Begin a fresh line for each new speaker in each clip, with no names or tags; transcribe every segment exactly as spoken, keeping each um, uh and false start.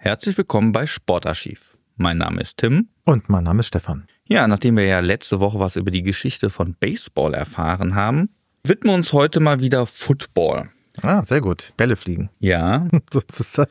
Herzlich willkommen bei Sportarchiv. Mein Name ist Tim.
Und mein Name ist Stefan.
Ja, nachdem wir ja letzte Woche was über die Geschichte von Baseball erfahren haben, widmen wir uns heute mal wieder Football.
Ah, sehr gut. Bälle fliegen.
Ja.
Sozusagen.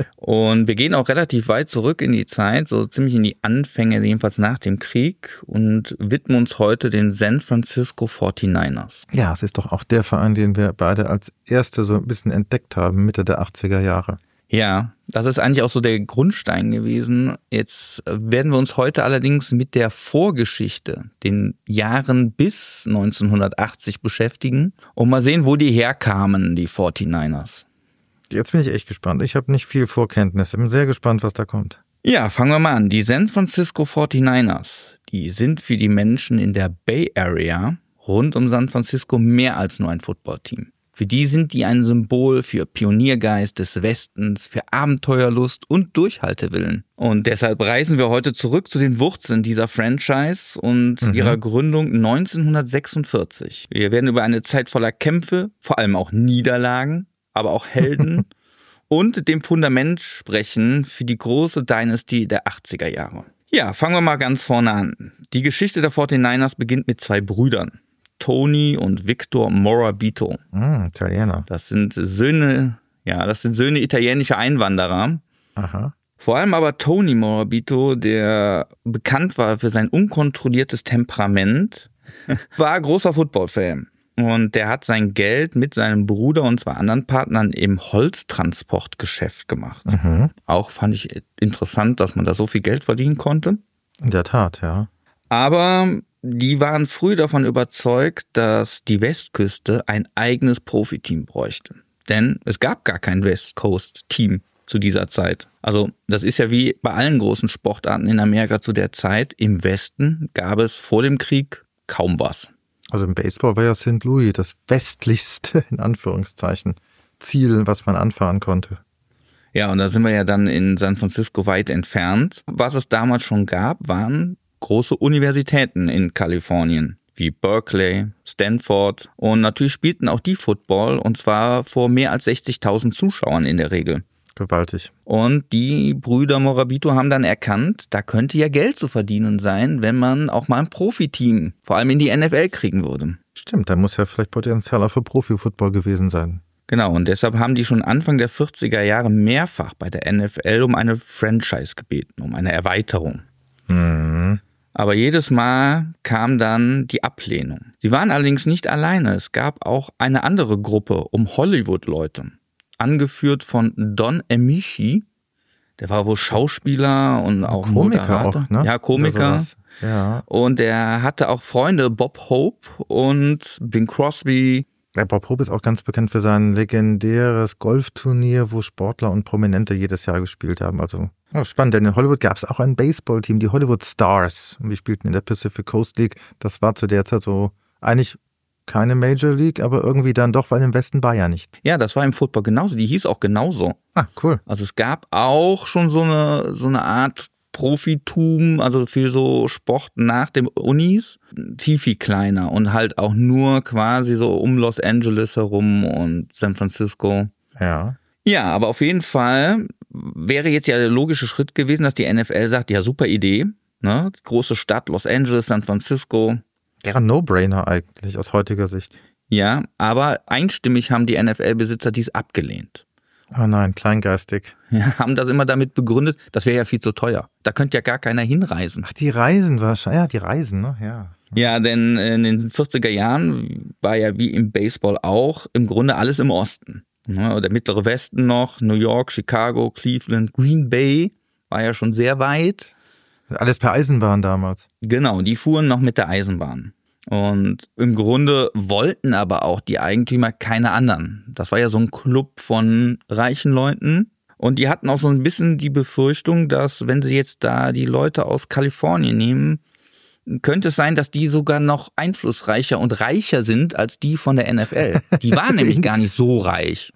Und wir gehen auch relativ weit zurück in die Zeit, so ziemlich in die Anfänge, jedenfalls nach dem Krieg, und widmen uns heute den San Francisco forty-niners.
Ja, es ist doch auch der Verein, den wir beide als Erste so ein bisschen entdeckt haben, Mitte der achtziger Jahre.
Ja, das ist eigentlich auch so der Grundstein gewesen. Jetzt werden wir uns heute allerdings mit der Vorgeschichte, den Jahren bis neunzehnhundertachtzig beschäftigen und mal sehen, wo die herkamen, die forty-niners.
Jetzt bin ich echt gespannt. Ich habe nicht viel Vorkenntnis. Ich bin sehr gespannt, was da kommt.
Ja, fangen wir mal an. Die San Francisco forty-niners, die sind für die Menschen in der Bay Area rund um San Francisco mehr als nur ein Footballteam. Für die sind die ein Symbol für Pioniergeist des Westens, für Abenteuerlust und Durchhaltewillen. Und deshalb reisen wir heute zurück zu den Wurzeln dieser Franchise und mhm. ihrer Gründung neunzehnhundertsechsundvierzig. Wir werden über eine Zeit voller Kämpfe, vor allem auch Niederlagen, aber auch Helden und dem Fundament sprechen für die große Dynasty der achtziger Jahre. Ja, fangen wir mal ganz vorne an. Die Geschichte der forty-niners beginnt mit zwei Brüdern. Tony und Victor Morabito.
Mm, Italiener.
Das sind Söhne, ja, das sind Söhne italienischer Einwanderer.
Aha.
Vor allem aber Tony Morabito, der bekannt war für sein unkontrolliertes Temperament, war großer Football-Fan. Und der hat sein Geld mit seinem Bruder und zwei anderen Partnern im Holztransportgeschäft gemacht.
Mhm.
Auch fand ich interessant, dass man da so viel Geld verdienen konnte.
In der Tat, ja.
Aber die waren früh davon überzeugt, dass die Westküste ein eigenes Profiteam bräuchte. Denn es gab gar kein West Coast-Team zu dieser Zeit. Also das ist ja wie bei allen großen Sportarten in Amerika zu der Zeit. Im Westen gab es vor dem Krieg kaum was.
Also im Baseball war ja Saint Louis das westlichste, in Anführungszeichen, Ziel, was man anfahren konnte.
Ja, und da sind wir ja dann in San Francisco weit entfernt. Was es damals schon gab, waren große Universitäten in Kalifornien, wie Berkeley, Stanford. Und natürlich spielten auch die Football, und zwar vor mehr als sechzigtausend Zuschauern in der Regel.
Gewaltig.
Und die Brüder Morabito haben dann erkannt, da könnte ja Geld zu verdienen sein, wenn man auch mal ein Profiteam, vor allem in die N F L, kriegen würde.
Stimmt, da muss ja vielleicht Potenzial auch für Profi-Football gewesen sein.
Genau, und deshalb haben die schon Anfang der vierziger Jahre mehrfach bei der N F L um eine Franchise gebeten, um eine Erweiterung.
Mhm.
Aber jedes Mal kam dann die Ablehnung. Sie waren allerdings nicht alleine. Es gab auch eine andere Gruppe um Hollywood-Leute, angeführt von Don Amici. Der war wohl Schauspieler und auch
Komiker
Moderator.
auch, ne?
Ja, Komiker.
Ja.
Und er hatte auch Freunde, Bob Hope und Bing Crosby.
Ja, Bob Hope ist auch ganz bekannt für sein legendäres Golfturnier, wo Sportler und Prominente jedes Jahr gespielt haben. Also ja, spannend, denn in Hollywood gab es auch ein Baseballteam, die Hollywood Stars. Und die spielten in der Pacific Coast League. Das war zu der Zeit so eigentlich keine Major League, aber irgendwie dann doch, weil im Westen war ja nicht.
Ja, das war im Football genauso. Die hieß auch genauso.
Ah, cool.
Also es gab auch schon so eine, so eine Art Profitum, also für so Sport nach den Unis, viel, viel kleiner und halt auch nur quasi so um Los Angeles herum und San Francisco.
Ja.
Ja, aber auf jeden Fall wäre jetzt ja der logische Schritt gewesen, dass die N F L sagt, ja, super Idee, ne? Große Stadt, Los Angeles, San Francisco.
Wäre ein No-Brainer eigentlich aus heutiger Sicht.
Ja, aber einstimmig haben die N F L-Besitzer dies abgelehnt.
Oh nein, kleingeistig.
Ja, haben das immer damit begründet, das wäre ja viel zu teuer. Da könnte ja gar keiner hinreisen.
Ach, die Reisen wahrscheinlich. Ja, die Reisen, ne? Ja.
Ja, denn in den vierziger Jahren war ja wie im Baseball auch im Grunde alles im Osten. Ja, der mittlere Westen noch, New York, Chicago, Cleveland, Green Bay war ja schon sehr weit.
Alles per Eisenbahn damals.
Genau, die fuhren noch mit der Eisenbahn. Und im Grunde wollten aber auch die Eigentümer keine anderen. Das war ja so ein Club von reichen Leuten. Und die hatten auch so ein bisschen die Befürchtung, dass wenn sie jetzt da die Leute aus Kalifornien nehmen, könnte es sein, dass die sogar noch einflussreicher und reicher sind als die von der N F L. Die waren nämlich gar nicht so reich.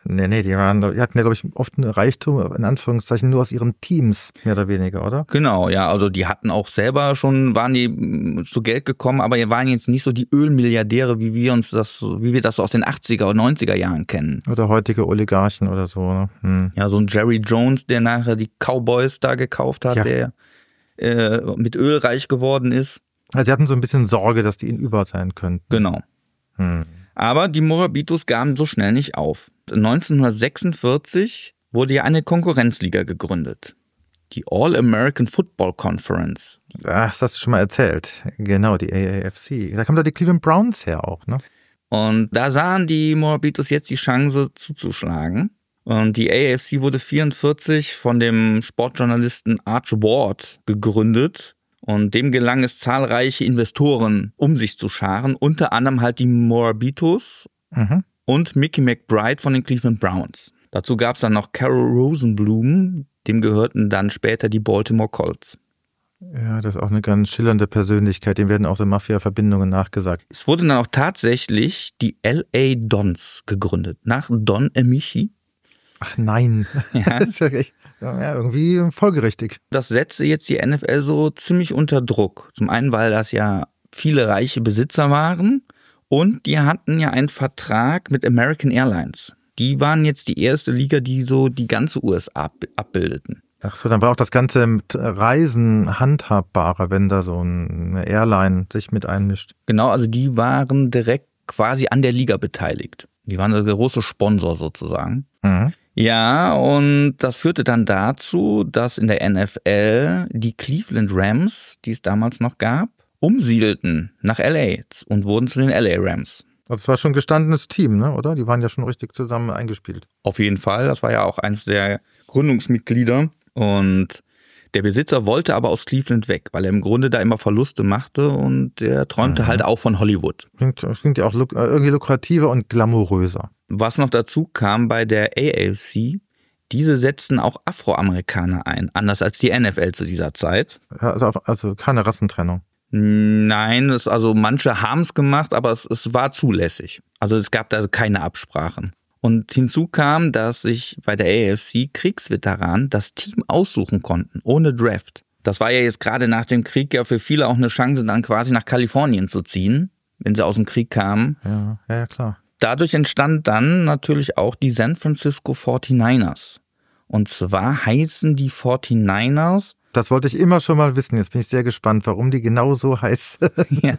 Nee, nee, die, waren, die hatten ja, glaube ich, oft einen Reichtum, in Anführungszeichen, nur aus ihren Teams, mehr oder weniger, oder?
Genau, ja, also die hatten auch selber schon, waren die zu Geld gekommen, aber die waren jetzt nicht so die Ölmilliardäre, wie wir uns das, wie wir das so aus den achtziger und neunziger Jahren kennen.
Oder heutige Oligarchen oder so, ne? Hm.
Ja, so ein Jerry Jones, der nachher die Cowboys da gekauft hat, ja. der äh, mit Öl reich geworden ist.
Also sie hatten so ein bisschen Sorge, dass die ihnen über sein könnten.
Genau.
Hm.
Aber die Morabitos gaben so schnell nicht auf. neunzehnhundertsechsundvierzig wurde ja eine Konkurrenzliga gegründet. Die All-American Football Conference.
Ach, das hast du schon mal erzählt. Genau, die A A F C. Da kommen da die Cleveland Browns her auch, ne?
Und da sahen die Morabitos jetzt die Chance zuzuschlagen. Und die A A F C wurde vierundvierzig von dem Sportjournalisten Arch Ward gegründet. Und dem gelang es, zahlreiche Investoren um sich zu scharen, unter anderem halt die Morabitos mhm. und Mickey McBride von den Cleveland Browns. Dazu gab es dann noch Carol Rosenblum, dem gehörten dann später die Baltimore Colts.
Ja, das ist auch eine ganz schillernde Persönlichkeit, dem werden auch so Mafia-Verbindungen nachgesagt.
Es wurde dann auch tatsächlich die L A Dons gegründet, nach Don Amici.
Ach nein,
ja.
Das ist ja, echt, ja irgendwie folgerichtig.
Das setzte jetzt die N F L so ziemlich unter Druck. Zum einen, weil das ja viele reiche Besitzer waren und die hatten ja einen Vertrag mit American Airlines. Die waren jetzt die erste Liga, die so die ganze U S A abbildeten.
Ach so, dann war auch das ganze mit Reisen handhabbarer, wenn da so eine Airline sich mit einmischt.
Genau, also die waren direkt quasi an der Liga beteiligt. Die waren der große Sponsor sozusagen. Mhm. Ja, und das führte dann dazu, dass in der N F L die Cleveland Rams, die es damals noch gab, umsiedelten nach L A und wurden zu den L A Rams.
Also es war schon ein gestandenes Team, ne? Oder? Die waren ja schon richtig zusammen eingespielt.
Auf jeden Fall, das war ja auch eins der Gründungsmitglieder. Und der Besitzer wollte aber aus Cleveland weg, weil er im Grunde da immer Verluste machte und er träumte mhm. halt auch von Hollywood.
Klingt, klingt ja auch luk- irgendwie lukrativer und glamouröser.
Was noch dazu kam bei der A A F C, diese setzten auch Afroamerikaner ein, anders als die N F L zu dieser Zeit.
Ja, also, also keine Rassentrennung.
Nein, es, also manche haben es gemacht, aber es, es war zulässig. Also es gab da keine Absprachen. Und hinzu kam, dass sich bei der A A F C Kriegsveteranen das Team aussuchen konnten, ohne Draft. Das war ja jetzt gerade nach dem Krieg ja für viele auch eine Chance, dann quasi nach Kalifornien zu ziehen, wenn sie aus dem Krieg kamen.
Ja, ja, ja klar.
Dadurch entstand dann natürlich auch die San Francisco forty-niners. Und zwar heißen die forty-niners...
Das wollte ich immer schon mal wissen. Jetzt bin ich sehr gespannt, warum die genau so heißen.
ja,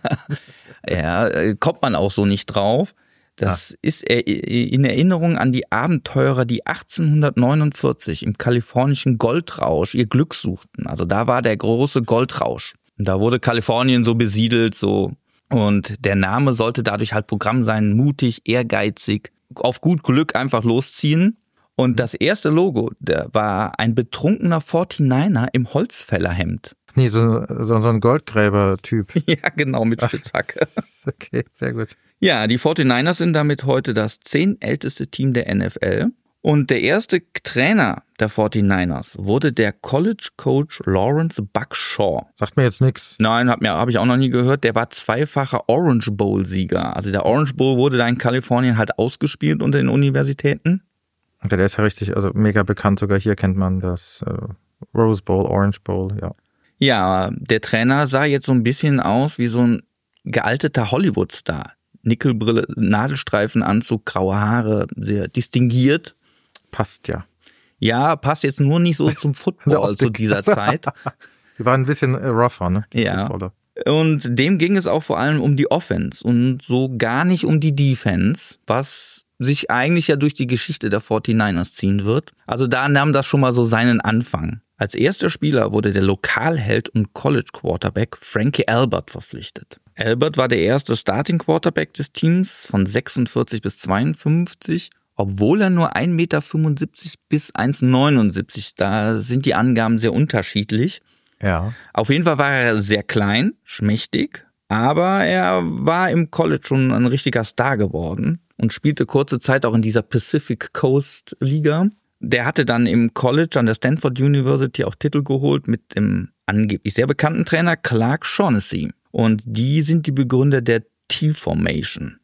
ja, kommt man auch so nicht drauf. Das ah. ist in Erinnerung an die Abenteurer, die achtzehnhundertneunundvierzig im kalifornischen Goldrausch ihr Glück suchten. Also da war der große Goldrausch. Und da wurde Kalifornien so besiedelt, so. Und der Name sollte dadurch halt Programm sein, mutig, ehrgeizig, auf gut Glück einfach losziehen. Und das erste Logo, der war ein betrunkener forty-niner im Holzfällerhemd.
Nee, so, so, so ein Goldgräber-Typ.
Ja, genau, mit Spitzhacke.
Okay, sehr gut.
Ja, die forty-niners sind damit heute das zehntälteste Team der N F L. Und der erste Trainer der forty-niners wurde der College-Coach Lawrence Buck Shaw.
Sagt mir jetzt nichts.
Nein, habe hab ich auch noch nie gehört. Der war zweifacher Orange Bowl-Sieger. Also der Orange Bowl wurde da in Kalifornien halt ausgespielt unter den Universitäten.
Der ist ja richtig, also mega bekannt. Sogar hier kennt man das äh, Rose Bowl, Orange Bowl, ja.
Ja, der Trainer sah jetzt so ein bisschen aus wie so ein gealteter Hollywood-Star. Nickelbrille, Nadelstreifenanzug, graue Haare, sehr distinguiert.
Passt ja.
Ja, passt jetzt nur nicht so zum Football zu dieser Zeit.
Die waren ein bisschen rougher, ne?
Ja.
Footballer.
Und dem ging es auch vor allem um die Offense und so gar nicht um die Defense, was sich eigentlich ja durch die Geschichte der forty-niners ziehen wird. Also da nahm das schon mal so seinen Anfang. Als erster Spieler wurde der Lokalheld und College-Quarterback Frankie Albert verpflichtet. Albert war der erste Starting-Quarterback des Teams von sechsundvierzig bis zweiundfünfzig, obwohl er nur ein Meter fünfundsiebzig bis eins Komma neunundsiebzig, da sind die Angaben sehr unterschiedlich.
Ja.
Auf jeden Fall war er sehr klein, schmächtig, aber er war im College schon ein richtiger Star geworden und spielte kurze Zeit auch in dieser Pacific Coast Liga. Der hatte dann im College an der Stanford University auch Titel geholt mit dem angeblich sehr bekannten Trainer Clark Shaughnessy. Und die sind die Begründer der T-Formation.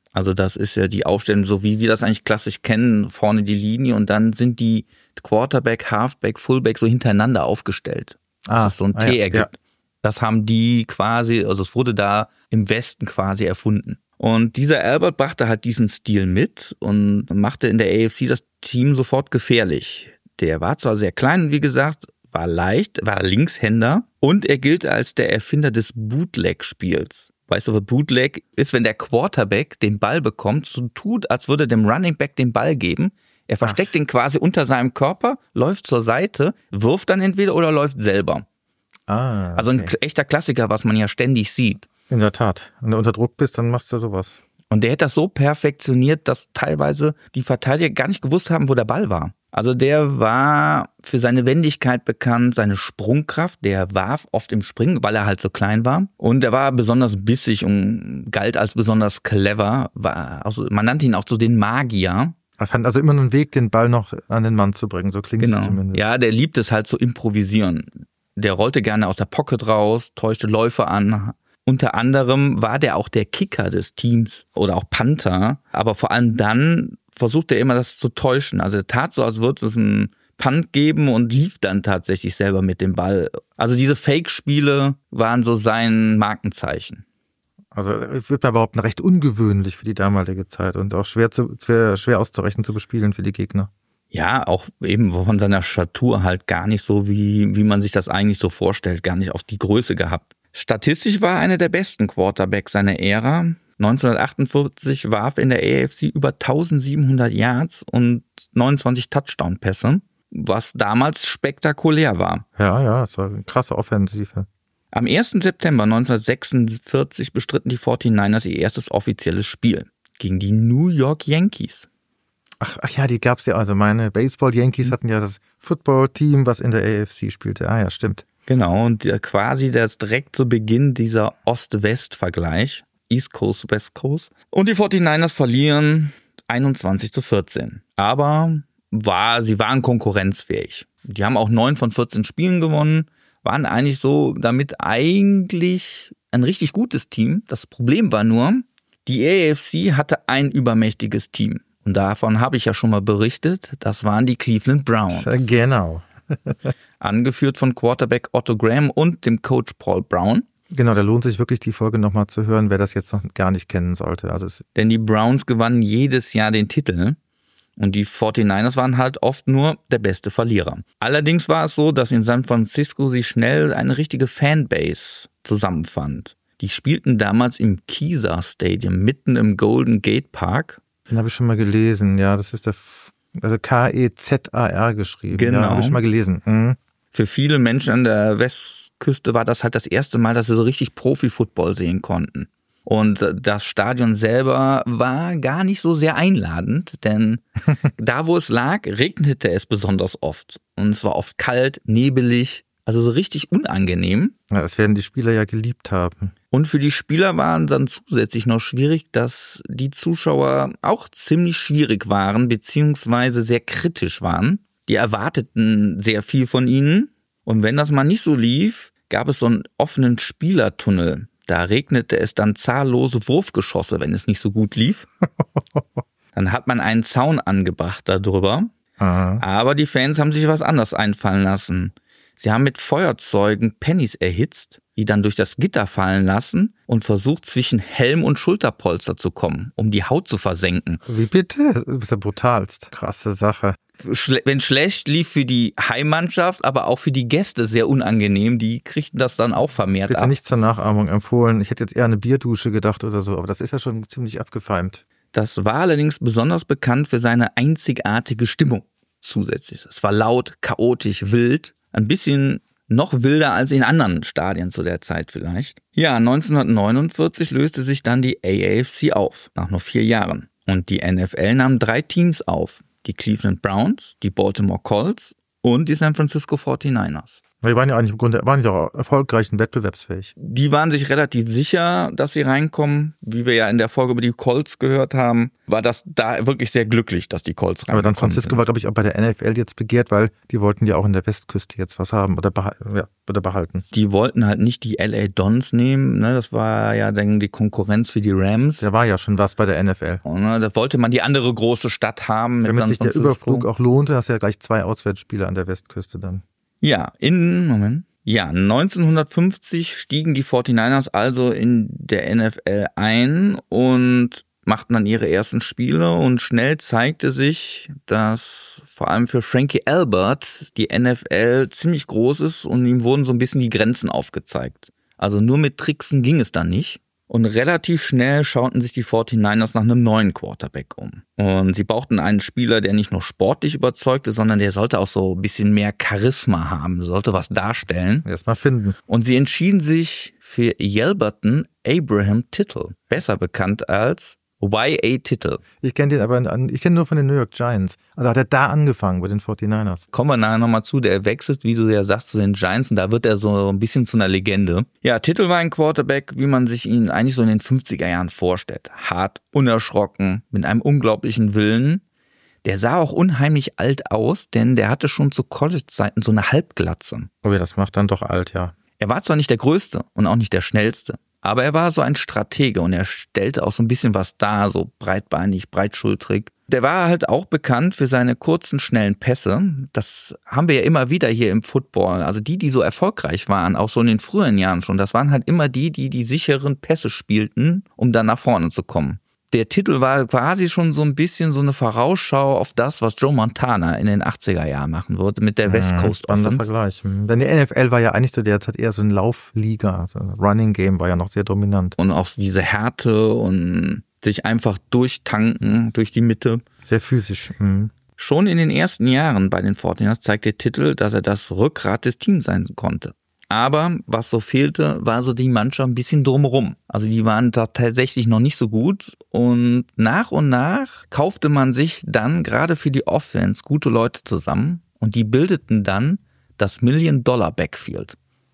Also das ist ja die Aufstellung, so wie wir das eigentlich klassisch kennen, vorne die Linie und dann sind die Quarterback, Halfback, Fullback so hintereinander aufgestellt. Dass
Ah,
es so ein
ah,
T
ja,
ergibt.
ja.
Das haben die quasi, also es wurde da im Westen quasi erfunden. Und dieser Albert brachte halt diesen Stil mit und machte in der A F C das Team sofort gefährlich. Der war zwar sehr klein, wie gesagt, war leicht, war Linkshänder und er gilt als der Erfinder des Bootleg-Spiels. Weißt du, was Bootleg ist, wenn der Quarterback den Ball bekommt, so tut, als würde dem Running Back den Ball geben. Er versteckt Ach. ihn quasi unter seinem Körper, läuft zur Seite, wirft dann entweder oder läuft selber.
Ah, okay.
Also ein echter Klassiker, was man ja ständig sieht.
In der Tat. Wenn du unter Druck bist, dann machst du sowas.
Und der hat das so perfektioniert, dass teilweise die Verteidiger gar nicht gewusst haben, wo der Ball war. Also der war für seine Wendigkeit bekannt, seine Sprungkraft. Der warf oft im Springen, weil er halt so klein war. Und er war besonders bissig und galt als besonders clever. War also, man nannte ihn auch so den Magier.
Er fand also immer einen Weg, den Ball noch an den Mann zu bringen. So klingt
genau.
es zumindest.
Ja, der liebt es halt zu improvisieren. Der rollte gerne aus der Pocket raus, täuschte Läufe an. Unter anderem war der auch der Kicker des Teams oder auch Panther. Aber vor allem dann versuchte er immer, das zu täuschen. Also er tat so, als würde es einen Punt geben und lief dann tatsächlich selber mit dem Ball. Also diese Fake-Spiele waren so sein Markenzeichen.
Also ich würde mal behaupten, recht ungewöhnlich für die damalige Zeit und auch schwer, zu, schwer, schwer auszurechnen, zu bespielen für die Gegner.
Ja, auch eben von seiner Statur halt gar nicht so, wie, wie man sich das eigentlich so vorstellt, gar nicht auf die Größe gehabt. Statistisch war er einer der besten Quarterbacks seiner Ära. neunzehnhundertachtundvierzig warf in der A F C über eintausendsiebenhundert Yards und neunundzwanzig Touchdown-Pässe, was damals spektakulär war.
Ja, ja, es war eine krasse Offensive.
Am ersten September neunzehnhundertsechsundvierzig bestritten die forty-niners ihr erstes offizielles Spiel gegen die New York Yankees.
Ach, ach ja, die gab's ja. Also meine Baseball-Yankees hatten ja das Football-Team, was in der A F C spielte. Ah ja, stimmt.
Genau, und quasi das direkt zu Beginn dieser Ost-West-Vergleich. East Coast, West Coast. Und die forty-niners verlieren einundzwanzig zu vierzehn. Aber war, sie waren konkurrenzfähig. Die haben auch neun von vierzehn Spielen gewonnen, waren eigentlich so damit eigentlich ein richtig gutes Team. Das Problem war nur, die A F C hatte ein übermächtiges Team. Und davon habe ich ja schon mal berichtet. Das waren die Cleveland Browns.
Genau.
Angeführt von Quarterback Otto Graham und dem Coach Paul Brown.
Genau, da lohnt sich wirklich die Folge nochmal zu hören, wer das jetzt noch gar nicht kennen sollte. Also es
Denn die Browns gewannen jedes Jahr den Titel und die forty-niners waren halt oft nur der beste Verlierer. Allerdings war es so, dass in San Francisco sich schnell eine richtige Fanbase zusammenfand. Die spielten damals im Kezar Stadium, mitten im Golden Gate Park.
Den habe ich schon mal gelesen, ja, das ist der, also K E Z A R geschrieben.
Genau.
Ja, habe ich schon mal gelesen. Mhm.
Für viele Menschen an der Westküste war das halt das erste Mal, dass sie so richtig Profi-Football sehen konnten. Und das Stadion selber war gar nicht so sehr einladend, denn da, wo es lag, regnete es besonders oft. Und es war oft kalt, nebelig, also so richtig unangenehm.
Ja, das werden die Spieler ja geliebt haben.
Und für die Spieler waren dann zusätzlich noch schwierig, dass die Zuschauer auch ziemlich schwierig waren, beziehungsweise sehr kritisch waren. Die erwarteten sehr viel von ihnen. Und wenn das mal nicht so lief, gab es so einen offenen Spielertunnel. Da regnete es dann zahllose Wurfgeschosse, wenn es nicht so gut lief. Dann hat man einen Zaun angebracht darüber.
Aha.
Aber die Fans haben sich was anderes einfallen lassen. Sie haben mit Feuerzeugen Pennies erhitzt, die dann durch das Gitter fallen lassen und versucht, zwischen Helm und Schulterpolster zu kommen, um die Haut zu versenken.
Wie bitte? Das ist ja brutalst. Krasse Sache.
Schle- wenn schlecht lief für die Heimmannschaft, aber auch für die Gäste sehr unangenehm. Die kriegten das dann auch vermehrt
Bitte
ab.
nicht zur Nachahmung empfohlen. Ich hätte jetzt eher eine Bierdusche gedacht oder so, aber das ist ja schon ziemlich abgefeimt.
Das war allerdings besonders bekannt für seine einzigartige Stimmung zusätzlich. Es war laut, chaotisch, wild, ein bisschen noch wilder als in anderen Stadien zu der Zeit vielleicht. Ja, neunzehnhundertneunundvierzig löste sich dann die A F C auf, nach nur vier Jahren. Und die N F L nahm drei Teams auf. Die Cleveland Browns, die Baltimore Colts und die San Francisco forty-niners.
Die waren ja eigentlich im Grunde waren ja auch erfolgreich und wettbewerbsfähig.
Die waren sich relativ sicher, dass sie reinkommen. Wie wir ja in der Folge über die Colts gehört haben, war das da wirklich sehr glücklich, dass die Colts reinkommen.
Aber San Francisco war, glaube ich, auch bei der N F L jetzt begehrt, weil die wollten ja auch in der Westküste jetzt was haben oder, beha- ja, oder behalten.
Die wollten halt nicht die L A Dons nehmen, ne? Das war ja dann die Konkurrenz für die Rams.
Da war ja schon was bei der N F L.
Und, ne, da wollte man die andere große Stadt haben. Mit
Damit
San
sich der
Francisco.
Überflug auch lohnte, hast du ja gleich zwei Auswärtsspiele an der Westküste dann.
Ja, in, Moment. Ja, neunzehnhundertfünfzig stiegen die forty-niners also in der N F L ein und machten dann ihre ersten Spiele und schnell zeigte sich, dass vor allem für Frankie Albert die N F L ziemlich groß ist und ihm wurden so ein bisschen die Grenzen aufgezeigt. Also nur mit Tricksen ging es dann nicht. Und relativ schnell schauten sich die forty-niners nach einem neuen Quarterback um. Und sie brauchten einen Spieler, der nicht nur sportlich überzeugte, sondern der sollte auch so ein bisschen mehr Charisma haben, sollte was darstellen.
Erstmal finden.
Und sie entschieden sich für Yelberton Abraham Tittle, besser bekannt als Y A Tittle.
Ich kenne den aber, an, ich kenne nur von den New York Giants. Also hat er da angefangen bei den forty-niners.
Kommen wir nachher nochmal zu, der wechselt, wie du ja sagst, zu den Giants und da wird er so ein bisschen zu einer Legende. Ja, Tittle war ein Quarterback, wie man sich ihn eigentlich so in den fünfziger Jahren vorstellt. Hart, unerschrocken, mit einem unglaublichen Willen. Der sah auch unheimlich alt aus, denn der hatte schon zu College-Zeiten so eine Halbglatze.
Oh ja, das macht dann doch alt, ja.
Er war zwar nicht der Größte und auch nicht der Schnellste, aber er war so ein Stratege und er stellte auch so ein bisschen was dar, so breitbeinig, breitschultrig. Der war halt auch bekannt für seine kurzen, schnellen Pässe. Das haben wir ja immer wieder hier im Football. Also die, die so erfolgreich waren, auch so in den früheren Jahren schon, das waren halt immer die, die die sicheren Pässe spielten, um dann nach vorne zu kommen. Der Titel war quasi schon so ein bisschen so eine Vorausschau auf das, was Joe Montana in den achtziger Jahren machen würde mit der West Coast
Spannender
Offense.
Vergleich. Denn die N F L war ja eigentlich zu der Zeit eher so ein Laufliga. Also Running Game war ja noch sehr dominant.
Und auch diese Härte und sich einfach durchtanken durch die Mitte.
Sehr physisch. Mhm.
Schon in den ersten Jahren bei den forty-niners zeigt der Titel, dass er das Rückgrat des Teams sein konnte. Aber was so fehlte, war so die Mannschaft ein bisschen drumherum. Also die waren da tatsächlich noch nicht so gut und nach und nach kaufte man sich dann gerade für die Offense gute Leute zusammen und die bildeten dann das Million-Dollar-Backfield.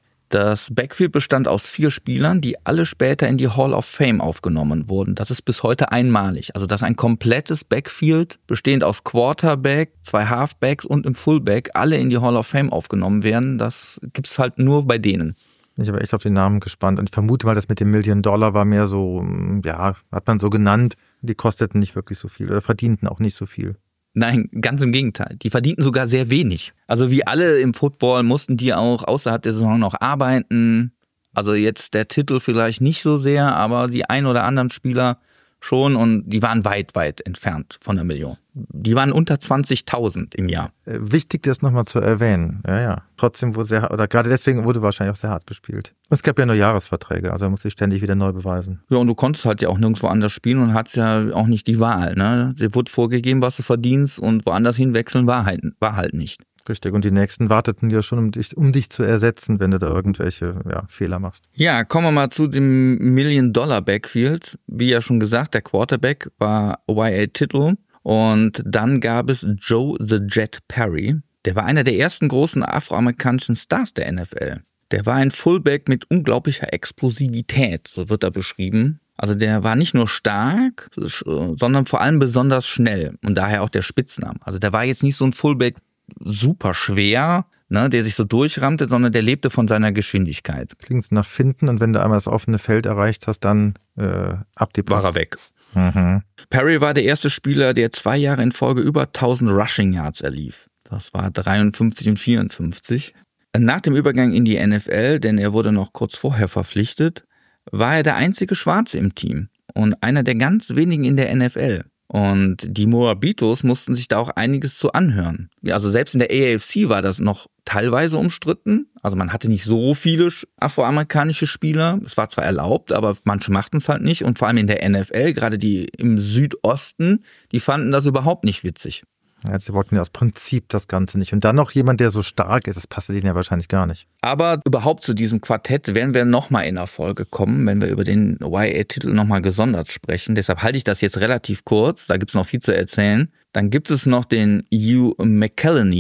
Das Backfield bestand aus vier Spielern, die alle später in die Hall of Fame aufgenommen wurden. Das ist bis heute einmalig. Also dass ein komplettes Backfield, bestehend aus Quarterback, zwei Halfbacks und einem Fullback, alle in die Hall of Fame aufgenommen werden, das gibt's halt nur bei denen.
Ich habe echt auf den Namen gespannt und ich vermute mal, das mit dem Million Dollar war mehr so, ja, hat man so genannt. Die kosteten nicht wirklich so viel oder verdienten auch nicht so viel.
Nein, ganz im Gegenteil. Die verdienten sogar sehr wenig. Also wie alle im Football mussten die auch außerhalb der Saison noch arbeiten. Also jetzt der Titel vielleicht nicht so sehr, aber die ein oder anderen Spieler schon und die waren weit, weit entfernt von der Million. Die waren unter zwanzigtausend im Jahr.
Äh, wichtig, das nochmal zu erwähnen. Ja, ja. Trotzdem wurde sehr, oder gerade deswegen wurde wahrscheinlich auch sehr hart gespielt. Und es gab ja nur Jahresverträge, also er musste sich ständig wieder neu beweisen.
Ja, und du konntest halt ja auch nirgendwo anders spielen und hattest ja auch nicht die Wahl, ne? Dir wurde vorgegeben, was du verdienst und woanders hinwechseln war halt, war halt nicht.
Richtig, und die Nächsten warteten ja schon, um dich, um dich zu ersetzen, wenn du da irgendwelche ja, Fehler machst.
Ja, kommen wir mal zu dem Million-Dollar-Backfield. Wie ja schon gesagt, der Quarterback war Y A Tittle und dann gab es Joe the Jet Perry. Der war einer der ersten großen afroamerikanischen Stars der N F L. Der war ein Fullback mit unglaublicher Explosivität, so wird er beschrieben. Also der war nicht nur stark, sondern vor allem besonders schnell und daher auch der Spitzname. Also der war jetzt nicht so ein Fullback, super schwer, ne, der sich so durchrammte, sondern der lebte von seiner Geschwindigkeit.
Klingt nach Finden und wenn du einmal das offene Feld erreicht hast, dann äh, ab die Post.
War er weg.
Mhm.
Perry war der erste Spieler, der zwei Jahre in Folge über tausend Rushing Yards erlief. Das war dreiundfünfzig und vierundfünfzig. Nach dem Übergang in die N F L, denn er wurde noch kurz vorher verpflichtet, war er der einzige Schwarze im Team und einer der ganz wenigen in der N F L. Und die Moabitos mussten sich da auch einiges zu anhören. Also selbst in der A F C war das noch teilweise umstritten. Also man hatte nicht so viele afroamerikanische Spieler. Es war zwar erlaubt, aber manche machten es halt nicht. Und vor allem in der N F L, gerade die im Südosten, die fanden das überhaupt nicht witzig.
Ja, sie wollten ja aus Prinzip das Ganze nicht. Und dann noch jemand, der so stark ist, das passte denen ja wahrscheinlich gar nicht.
Aber überhaupt zu diesem Quartett werden wir nochmal in der Folge kommen, wenn wir über den Y A-Titel nochmal gesondert sprechen. Deshalb halte ich das jetzt relativ kurz, da gibt es noch viel zu erzählen. Dann gibt es noch den Hugh McElhenny,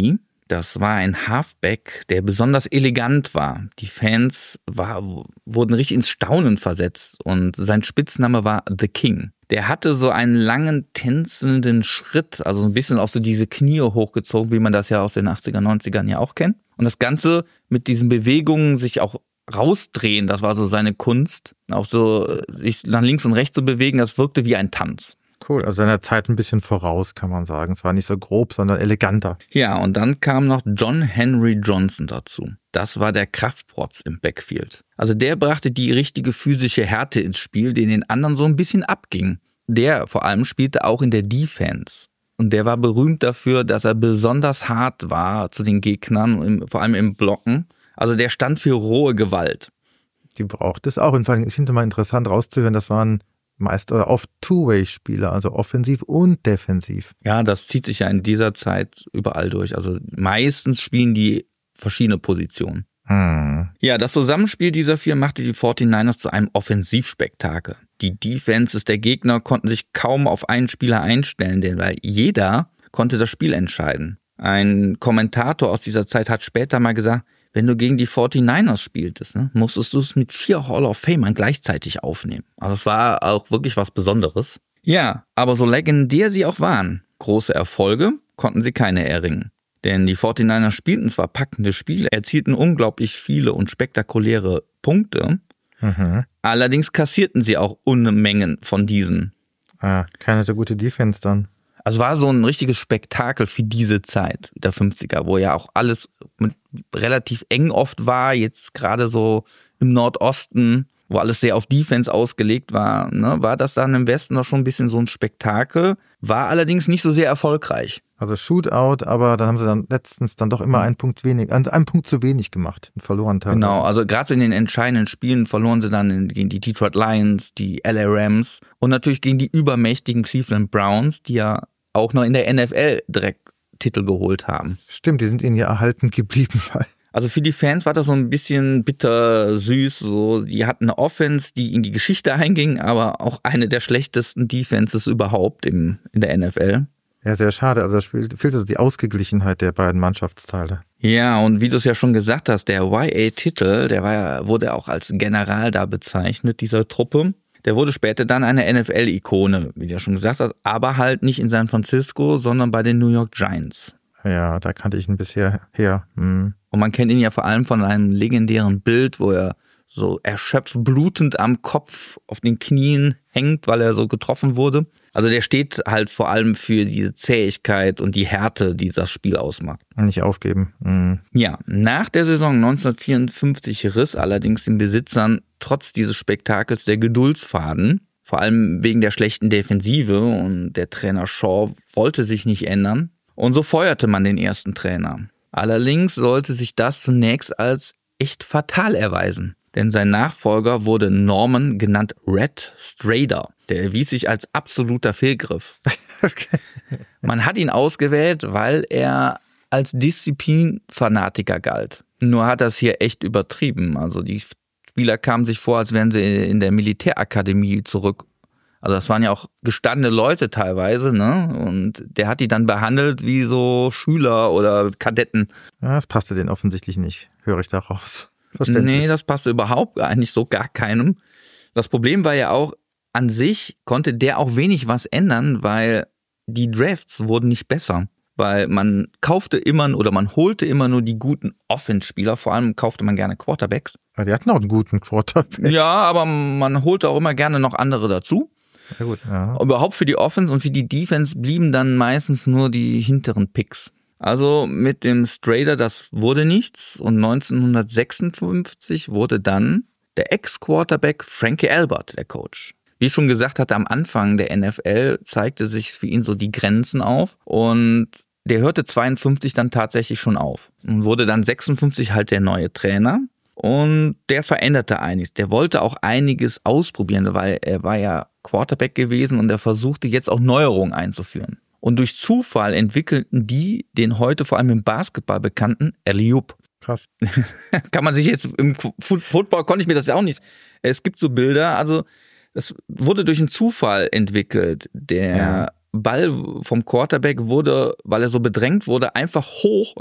Das war ein Halfback, der besonders elegant war. Die Fans war, wurden richtig ins Staunen versetzt und sein Spitzname war The King. Der hatte so einen langen, tänzelnden Schritt, also so ein bisschen auch so diese Knie hochgezogen, wie man das ja aus den achtziger, neunzigern ja auch kennt. Und das Ganze mit diesen Bewegungen sich auch rausdrehen, das war so seine Kunst. Auch so sich nach links und rechts zu bewegen, das wirkte wie ein Tanz.
Cool, also seiner Zeit ein bisschen voraus, kann man sagen. Es war nicht so grob, sondern eleganter.
Ja, und dann kam noch John Henry Johnson dazu. Das war der Kraftprotz im Backfield. Also der brachte die richtige physische Härte ins Spiel, die den anderen so ein bisschen abging. Der vor allem spielte auch in der Defense. Und der war berühmt dafür, dass er besonders hart war zu den Gegnern, vor allem im Blocken. Also der stand für rohe Gewalt.
Die braucht es auch. Und vor allem, ich finde es mal interessant rauszuhören, das waren meist oder oft Two-Way-Spieler, also offensiv und defensiv.
Ja, das zieht sich ja in dieser Zeit überall durch. Also meistens spielen die verschiedene Positionen.
Hm.
Ja, das Zusammenspiel dieser vier machte die forty-niners zu einem Offensivspektakel. Die Defenses der Gegner konnten sich kaum auf einen Spieler einstellen, denn weil jeder konnte das Spiel entscheiden. Ein Kommentator aus dieser Zeit hat später mal gesagt, wenn du gegen die forty-niners spieltest, ne, musstest du es mit vier Hall of Famern gleichzeitig aufnehmen. Also es war auch wirklich was Besonderes. Ja, aber so legendär sie auch waren, große Erfolge konnten sie keine erringen. Denn die forty-niners spielten zwar packende Spiele, erzielten unglaublich viele und spektakuläre Punkte,
Mhm.
allerdings kassierten sie auch Unmengen von diesen.
Ah, keine so gute Defense dann.
Also war so ein richtiges Spektakel für diese Zeit der fünfziger, wo ja auch alles mit relativ eng oft war, jetzt gerade so im Nordosten, wo alles sehr auf Defense ausgelegt war, ne, war das dann im Westen noch schon ein bisschen so ein Spektakel, war allerdings nicht so sehr erfolgreich.
Also Shootout, aber dann haben sie dann letztens dann doch immer einen Punkt wenig, einen Punkt zu wenig gemacht und verloren teilweise.
Genau, also gerade in den entscheidenden Spielen verloren sie dann gegen die Detroit Lions, die L A Rams und natürlich gegen die übermächtigen Cleveland Browns, die ja auch noch in der N F L direkt Titel geholt haben.
Stimmt, die sind ihnen ja erhalten geblieben.
Also für die Fans war das so ein bisschen bitter süß. So, die hatten eine Offense, die in die Geschichte einging, aber auch eine der schlechtesten Defenses überhaupt im, in der N F L.
Ja, sehr schade. Also da fehlte so die Ausgeglichenheit der beiden Mannschaftsteile.
Ja, und wie du es ja schon gesagt hast, der Y A-Titel, der war ja, wurde auch als General da bezeichnet, dieser Truppe. Der wurde später dann eine N F L-Ikone, wie du ja schon gesagt hast, aber halt nicht in San Francisco, sondern bei den New York Giants.
Ja, da kannte ich ihn bisher her. Hm.
Und man kennt ihn ja vor allem von einem legendären Bild, wo er so erschöpft, blutend am Kopf auf den Knien hängt, weil er so getroffen wurde. Also der steht halt vor allem für diese Zähigkeit und die Härte, die das Spiel ausmacht.
Nicht aufgeben. Hm.
Ja, nach der Saison neunzehnhundertvierundfünfzig riss allerdings den Besitzern trotz dieses Spektakels der Geduldsfaden, vor allem wegen der schlechten Defensive, und der Trainer Shaw wollte sich nicht ändern. Und so feuerte man den ersten Trainer. Allerdings sollte sich das zunächst als echt fatal erweisen. Denn sein Nachfolger wurde Norman, genannt Red Strader. Der erwies sich als absoluter Fehlgriff.
Okay.
Man hat ihn ausgewählt, weil er als Disziplinfanatiker galt. Nur hat er es hier echt übertrieben. Also die Spieler kamen sich vor, als wären sie in der Militärakademie zurück. Also das waren ja auch gestandene Leute teilweise, ne? Und der hat die dann behandelt wie so Schüler oder Kadetten.
Ja, das passte denen offensichtlich nicht, höre ich daraus. Verständlich.
Nee, das passte überhaupt eigentlich so gar keinem. Das Problem war ja auch, an sich konnte der auch wenig was ändern, weil die Drafts wurden nicht besser. Weil man kaufte immer oder man holte immer nur die guten Offense-Spieler, vor allem kaufte man gerne Quarterbacks.
Aber die hatten auch einen guten Quarterback.
Ja, aber man holte auch immer gerne noch andere dazu.
Ja, gut, ja.
Überhaupt für die Offense und für die Defense blieben dann meistens nur die hinteren Picks. Also mit dem Strader, das wurde nichts, und neunzehnhundertsechsundfünfzig wurde dann der Ex-Quarterback Frankie Albert der Coach. Wie ich schon gesagt hatte, am Anfang der N F L zeigte sich für ihn so die Grenzen auf, und der hörte zweiundfünfzig dann tatsächlich schon auf und wurde dann sechsundfünfzig halt der neue Trainer. Und der veränderte einiges. Der wollte auch einiges ausprobieren, weil er war ja Quarterback gewesen und er versuchte jetzt auch Neuerungen einzuführen. Und durch Zufall entwickelten die den heute vor allem im Basketball bekannten Alley-oop.
Krass.
Kann man sich jetzt im Football, konnte ich mir das ja auch nicht. Es gibt so Bilder, also das wurde durch einen Zufall entwickelt. Der ja. Ball vom Quarterback wurde, weil er so bedrängt wurde, einfach hoch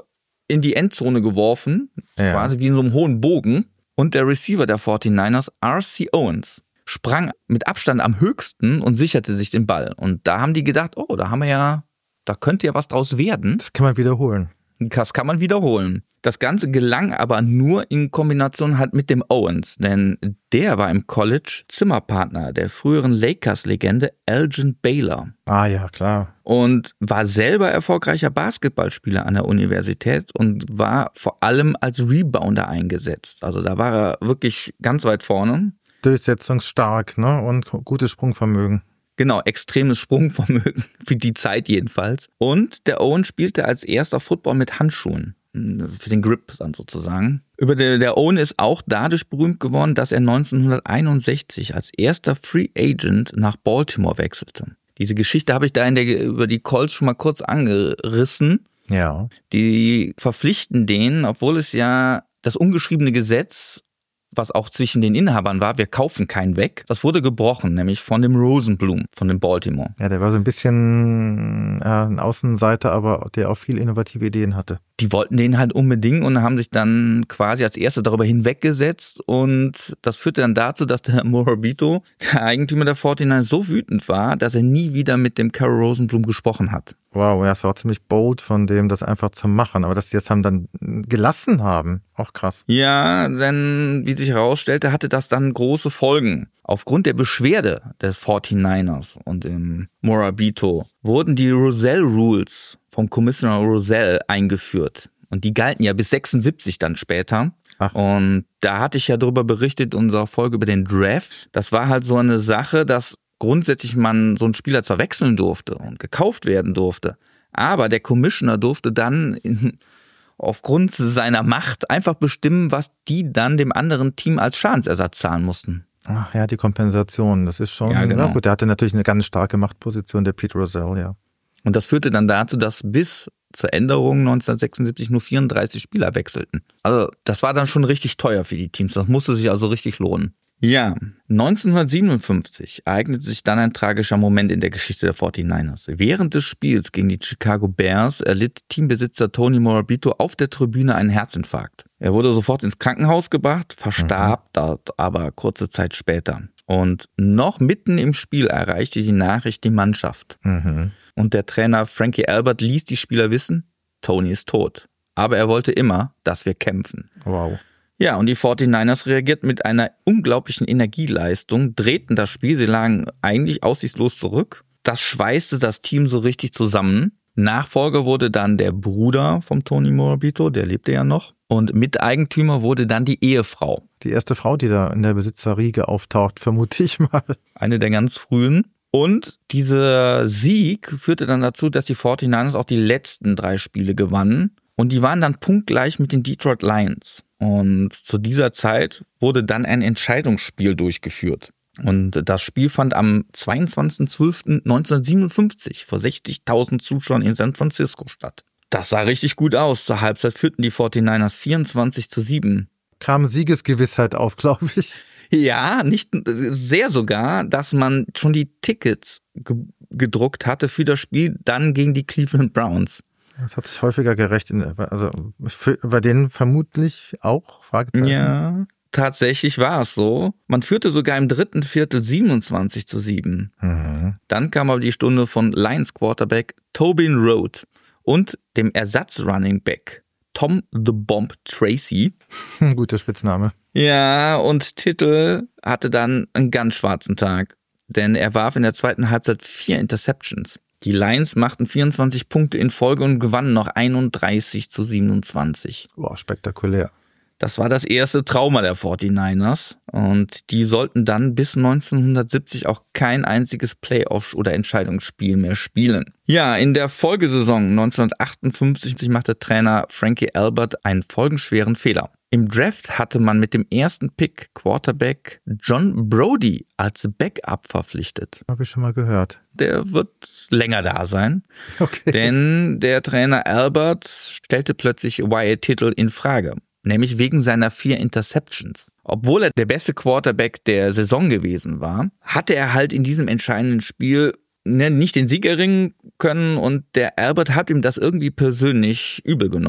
in die Endzone geworfen,
Ja.
quasi wie in so einem hohen Bogen. Und der Receiver der forty-niners, R C Owens, sprang mit Abstand am höchsten und sicherte sich den Ball. Und da haben die gedacht, oh, da haben wir ja, da könnte ja was draus werden.
Das kann man wiederholen.
Das kann man wiederholen. Das Ganze gelang aber nur in Kombination halt mit dem Owens, denn der war im College Zimmerpartner der früheren Lakers-Legende Elgin Baylor
Ah ja, klar.
und war selber erfolgreicher Basketballspieler an der Universität und war vor allem als Rebounder eingesetzt. Also da war er wirklich ganz weit vorne.
Durchsetzungsstark, ne? Und gutes Sprungvermögen.
Genau, extremes Sprungvermögen, für die Zeit jedenfalls. Und der Owen spielte als erster Football mit Handschuhen, für den Grip dann sozusagen. Über der, der Owen ist auch dadurch berühmt geworden, dass er neunzehnhunderteinundsechzig als erster Free Agent nach Baltimore wechselte. Diese Geschichte habe ich da in der, über die Colts schon mal kurz angerissen.
Ja.
Die verpflichten den, obwohl es ja das ungeschriebene Gesetz, was auch zwischen den Inhabern war, wir kaufen keinen weg. Das wurde gebrochen, nämlich von dem Rosenblum, von dem Baltimore.
Ja, der war so ein bisschen äh, ein Außenseiter, aber der auch viel innovative Ideen hatte.
Die wollten den halt unbedingt und haben sich dann quasi als Erste darüber hinweggesetzt und das führte dann dazu, dass der Morabito, der Eigentümer der forty-niners, so wütend war, dass er nie wieder mit dem Carol Rosenblum gesprochen hat.
Wow, ja, es war ziemlich bold von dem, das einfach zu machen. Aber dass sie das haben dann gelassen haben, auch krass.
Ja, denn wie sich herausstellte, hatte das dann große Folgen. Aufgrund der Beschwerde der forty-niners und dem Morabito wurden die Rozelle Rules vom Commissioner Rozelle eingeführt. Und die galten ja bis sechsundsiebzig dann später.
Ach.
Und da hatte ich ja darüber berichtet, in unserer Folge über den Draft. Das war halt so eine Sache, dass grundsätzlich man so einen Spieler zwar wechseln durfte und gekauft werden durfte, aber der Commissioner durfte dann in, aufgrund seiner Macht einfach bestimmen, was die dann dem anderen Team als Schadensersatz zahlen mussten.
Ach ja, die Kompensation, das ist schon,
Ja, genau.
na gut, der hatte natürlich eine ganz starke Machtposition, der Pete Rozelle, ja.
Und das führte dann dazu, dass bis zur Änderung neunzehnhundertsechsundsiebzig nur vierunddreißig Spieler wechselten. Also das war dann schon richtig teuer für die Teams. Das musste sich also richtig lohnen. Ja, neunzehnhundertsiebenundfünfzig ereignete sich dann ein tragischer Moment in der Geschichte der forty-niners. Während des Spiels gegen die Chicago Bears erlitt Teambesitzer Tony Morabito auf der Tribüne einen Herzinfarkt. Er wurde sofort ins Krankenhaus gebracht, verstarb mhm. dort aber kurze Zeit später. Und noch mitten im Spiel erreichte die Nachricht die Mannschaft.
Mhm.
Und der Trainer Frankie Albert ließ die Spieler wissen, Tony ist tot. Aber er wollte immer, dass wir kämpfen.
Wow.
Ja, und die forty-niners reagierten mit einer unglaublichen Energieleistung, drehten das Spiel, sie lagen eigentlich aussichtslos zurück. Das schweißte das Team so richtig zusammen. Nachfolger wurde dann der Bruder vom Tony Morabito, der lebte ja noch. Und Miteigentümer wurde dann die Ehefrau.
Die erste Frau, die da in der Besitzerriege auftaucht, vermute ich mal.
Eine der ganz frühen. Und dieser Sieg führte dann dazu, dass die forty-niners auch die letzten drei Spiele gewannen. Und die waren dann punktgleich mit den Detroit Lions. Und zu dieser Zeit wurde dann ein Entscheidungsspiel durchgeführt. Und das Spiel fand am zweiundzwanzigsten zwölften neunzehnhundertsiebenundfünfzig vor sechzigtausend Zuschauern in San Francisco statt. Das sah richtig gut aus. Zur Halbzeit führten die forty-niners vierundzwanzig zu sieben.
Kam Siegesgewissheit auf, glaube ich.
Ja, nicht sehr sogar, dass man schon die Tickets ge- gedruckt hatte für das Spiel dann gegen die Cleveland Browns.
Das hat sich häufiger gerecht, also für, bei denen vermutlich auch, Fragezeichen.
Ja, tatsächlich war es so. Man führte sogar im dritten Viertel siebenundzwanzig zu sieben.
Mhm.
Dann kam aber die Stunde von Lions Quarterback Tobin Rote und dem Ersatz-Running-Back Tom the Bomb Tracy.
Guter Spitzname.
Ja, und Tittle hatte dann einen ganz schwarzen Tag, denn er warf in der zweiten Halbzeit vier Interceptions. Die Lions machten vierundzwanzig Punkte in Folge und gewannen noch einunddreißig zu siebenundzwanzig.
Wow, spektakulär.
Das war das erste Trauma der forty-niners und die sollten dann bis neunzehnhundertsiebzig auch kein einziges Playoff- oder Entscheidungsspiel mehr spielen. Ja, in der Folgesaison neunzehnhundertachtundfünfzig machte Trainer Frankie Albert einen folgenschweren Fehler. Im Draft hatte man mit dem ersten Pick Quarterback John Brody als Backup verpflichtet.
Habe ich schon mal gehört.
Der wird länger da sein,
Okay.
denn der Trainer Albert stellte plötzlich Wyatt Tittle in Frage. Nämlich wegen seiner vier Interceptions. Obwohl er der beste Quarterback der Saison gewesen war, hatte er halt in diesem entscheidenden Spiel ne, nicht den Sieg erringen können und der Albert hat ihm das irgendwie persönlich übel genommen.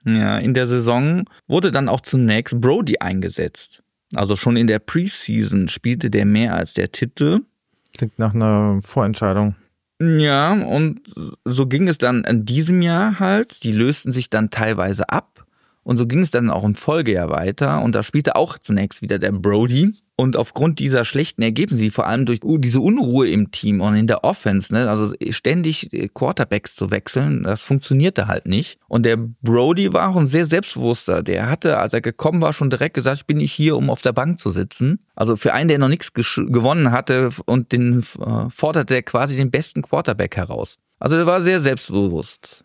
Ja, in der Saison wurde dann auch zunächst Brody eingesetzt. Also schon in der Preseason spielte der mehr als der Titel.
Klingt nach einer Vorentscheidung.
Ja, und so ging es dann in diesem Jahr halt. Die lösten sich dann teilweise ab. Und so ging es dann auch im Folgejahr weiter. Und da spielte auch zunächst wieder der Brody. Und aufgrund dieser schlechten Ergebnisse, vor allem durch uh, diese Unruhe im Team und in der Offense, ne, also ständig Quarterbacks zu wechseln, das funktionierte halt nicht. Und der Brody war auch ein sehr selbstbewusster. Der hatte, als er gekommen war, schon direkt gesagt, ich bin nicht hier, um auf der Bank zu sitzen. Also für einen, der noch nichts gesch- gewonnen hatte und den äh, forderte er quasi den besten Quarterback heraus. Also der war sehr selbstbewusst.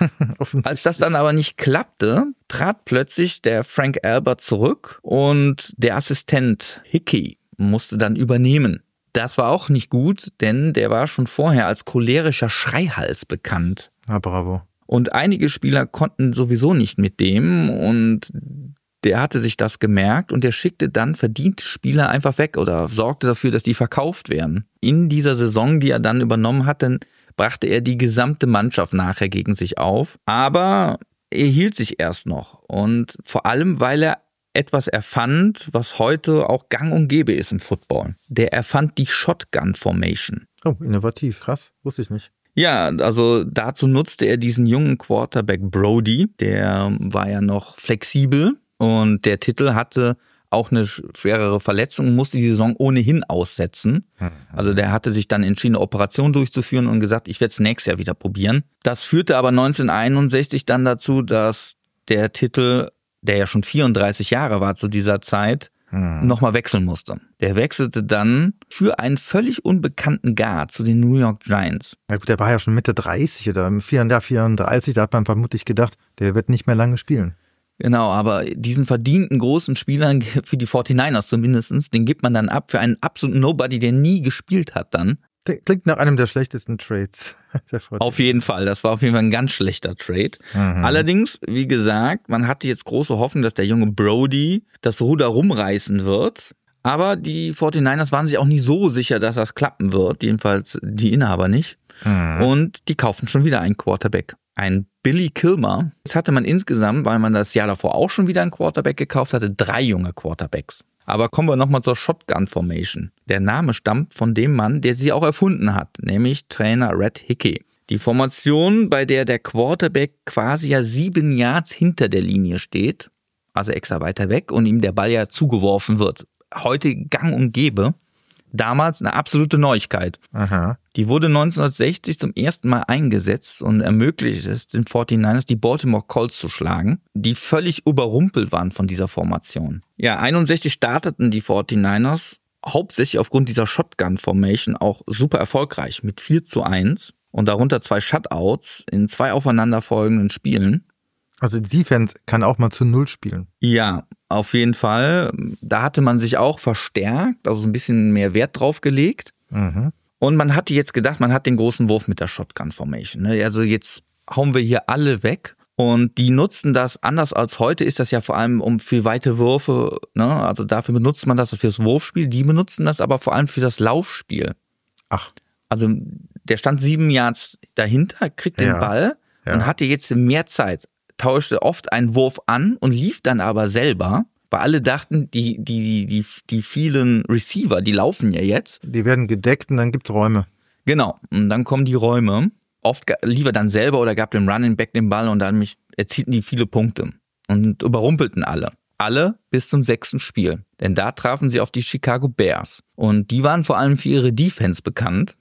Als das dann aber nicht klappte, trat plötzlich der Frank Albert zurück und der Assistent Hickey musste dann übernehmen. Das war auch nicht gut, denn der war schon vorher als cholerischer Schreihals bekannt.
Ah, bravo.
Und einige Spieler konnten sowieso nicht mit dem und der hatte sich das gemerkt und der schickte dann verdiente Spieler einfach weg oder sorgte dafür, dass die verkauft werden. In dieser Saison, die er dann übernommen hatte, brachte er die gesamte Mannschaft nachher gegen sich auf. Aber er hielt sich erst noch. Und vor allem, weil er etwas erfand, was heute auch gang und gäbe ist im Football. Der erfand die Shotgun Formation.
Oh, innovativ. Krass. Wusste ich nicht.
Ja, also dazu nutzte er diesen jungen Quarterback Brody. Der war ja noch flexibel und der Titel hatte auch eine schwerere Verletzung, musste die Saison ohnehin aussetzen. Also der hatte sich dann entschieden, eine Operation durchzuführen und gesagt, ich werde es nächstes Jahr wieder probieren. Das führte aber neunzehnhunderteinundsechzig dann dazu, dass der Titel, der ja schon vierunddreißig Jahre war zu dieser Zeit, hm. nochmal wechseln musste. Der wechselte dann für einen völlig unbekannten Guard zu den New York Giants.
Ja gut, der war ja schon Mitte dreißig oder im vierunddreißig, da hat man vermutlich gedacht, der wird nicht mehr lange spielen.
Genau, aber diesen verdienten großen Spieler, für die forty-niners zumindest, den gibt man dann ab für einen absoluten Nobody, der nie gespielt hat dann.
Klingt nach einem der schlechtesten Trades.
Auf jeden Fall, das war auf jeden Fall ein ganz schlechter Trade. Mhm. Allerdings, wie gesagt, man hatte jetzt große Hoffnung, dass der junge Brody das Ruder rumreißen wird. Aber die forty-niners waren sich auch nicht so sicher, dass das klappen wird, jedenfalls die Inhaber nicht. Mhm. Und die kaufen schon wieder einen Quarterback. Ein Billy Kilmer. Jetzt hatte man insgesamt, weil man das Jahr davor auch schon wieder einen Quarterback gekauft hatte, drei junge Quarterbacks. Aber kommen wir nochmal zur Shotgun Formation. Der Name stammt von dem Mann, der sie auch erfunden hat, nämlich Trainer Red Hickey. Die Formation, bei der der Quarterback quasi ja sieben Yards hinter der Linie steht, also extra weiter weg und ihm der Ball ja zugeworfen wird. Heute gang und gäbe. Damals eine absolute Neuigkeit.
Aha.
Die wurde neunzehnhundertsechzig zum ersten Mal eingesetzt und ermöglicht es den forty-niners, die Baltimore Colts zu schlagen, die völlig überrumpelt waren von dieser Formation. Ja, einundsechzig starteten die forty-niners hauptsächlich aufgrund dieser Shotgun-Formation auch super erfolgreich mit vier zu eins und darunter zwei Shutouts in zwei aufeinanderfolgenden Spielen.
Also die Defense kann auch mal zu Null spielen.
Ja, auf jeden Fall. Da hatte man sich auch verstärkt, also ein bisschen mehr Wert drauf gelegt.
Mhm.
Und man hatte jetzt gedacht, man hat den großen Wurf mit der Shotgun-Formation. Also jetzt hauen wir hier alle weg. Und die nutzen das, anders als heute ist das ja vor allem um für weite Würfe, ne? Also dafür benutzt man das fürs Wurfspiel. Die benutzen das aber vor allem für das Laufspiel.
Ach.
Also der stand sieben Yards dahinter, kriegt den
ja.
Ball
ja.
und hatte jetzt mehr Zeit. Tauschte oft einen Wurf an und lief dann aber selber, weil alle dachten, die, die, die, die vielen Receiver, die laufen ja jetzt.
Die werden gedeckt und dann gibt's Räume.
Genau, und dann kommen die Räume. Oft lief er dann selber oder gab dem Running Back den Ball und dann erzielten die viele Punkte und überrumpelten alle. Alle bis zum sechsten Spiel, denn da trafen sie auf die Chicago Bears und die waren vor allem für ihre Defense bekannt.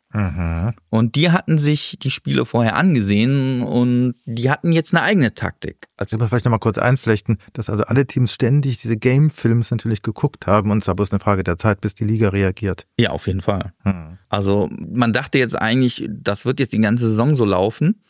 Mhm.
Und die hatten sich die Spiele vorher angesehen und die hatten jetzt eine eigene Taktik.
Also aber vielleicht nochmal kurz einflechten, dass also alle Teams ständig diese Game-Films natürlich geguckt haben und es war bloß eine Frage der Zeit, bis die Liga reagiert.
Ja, auf jeden Fall.
Mhm.
Also man dachte jetzt eigentlich, das wird jetzt die ganze Saison so laufen,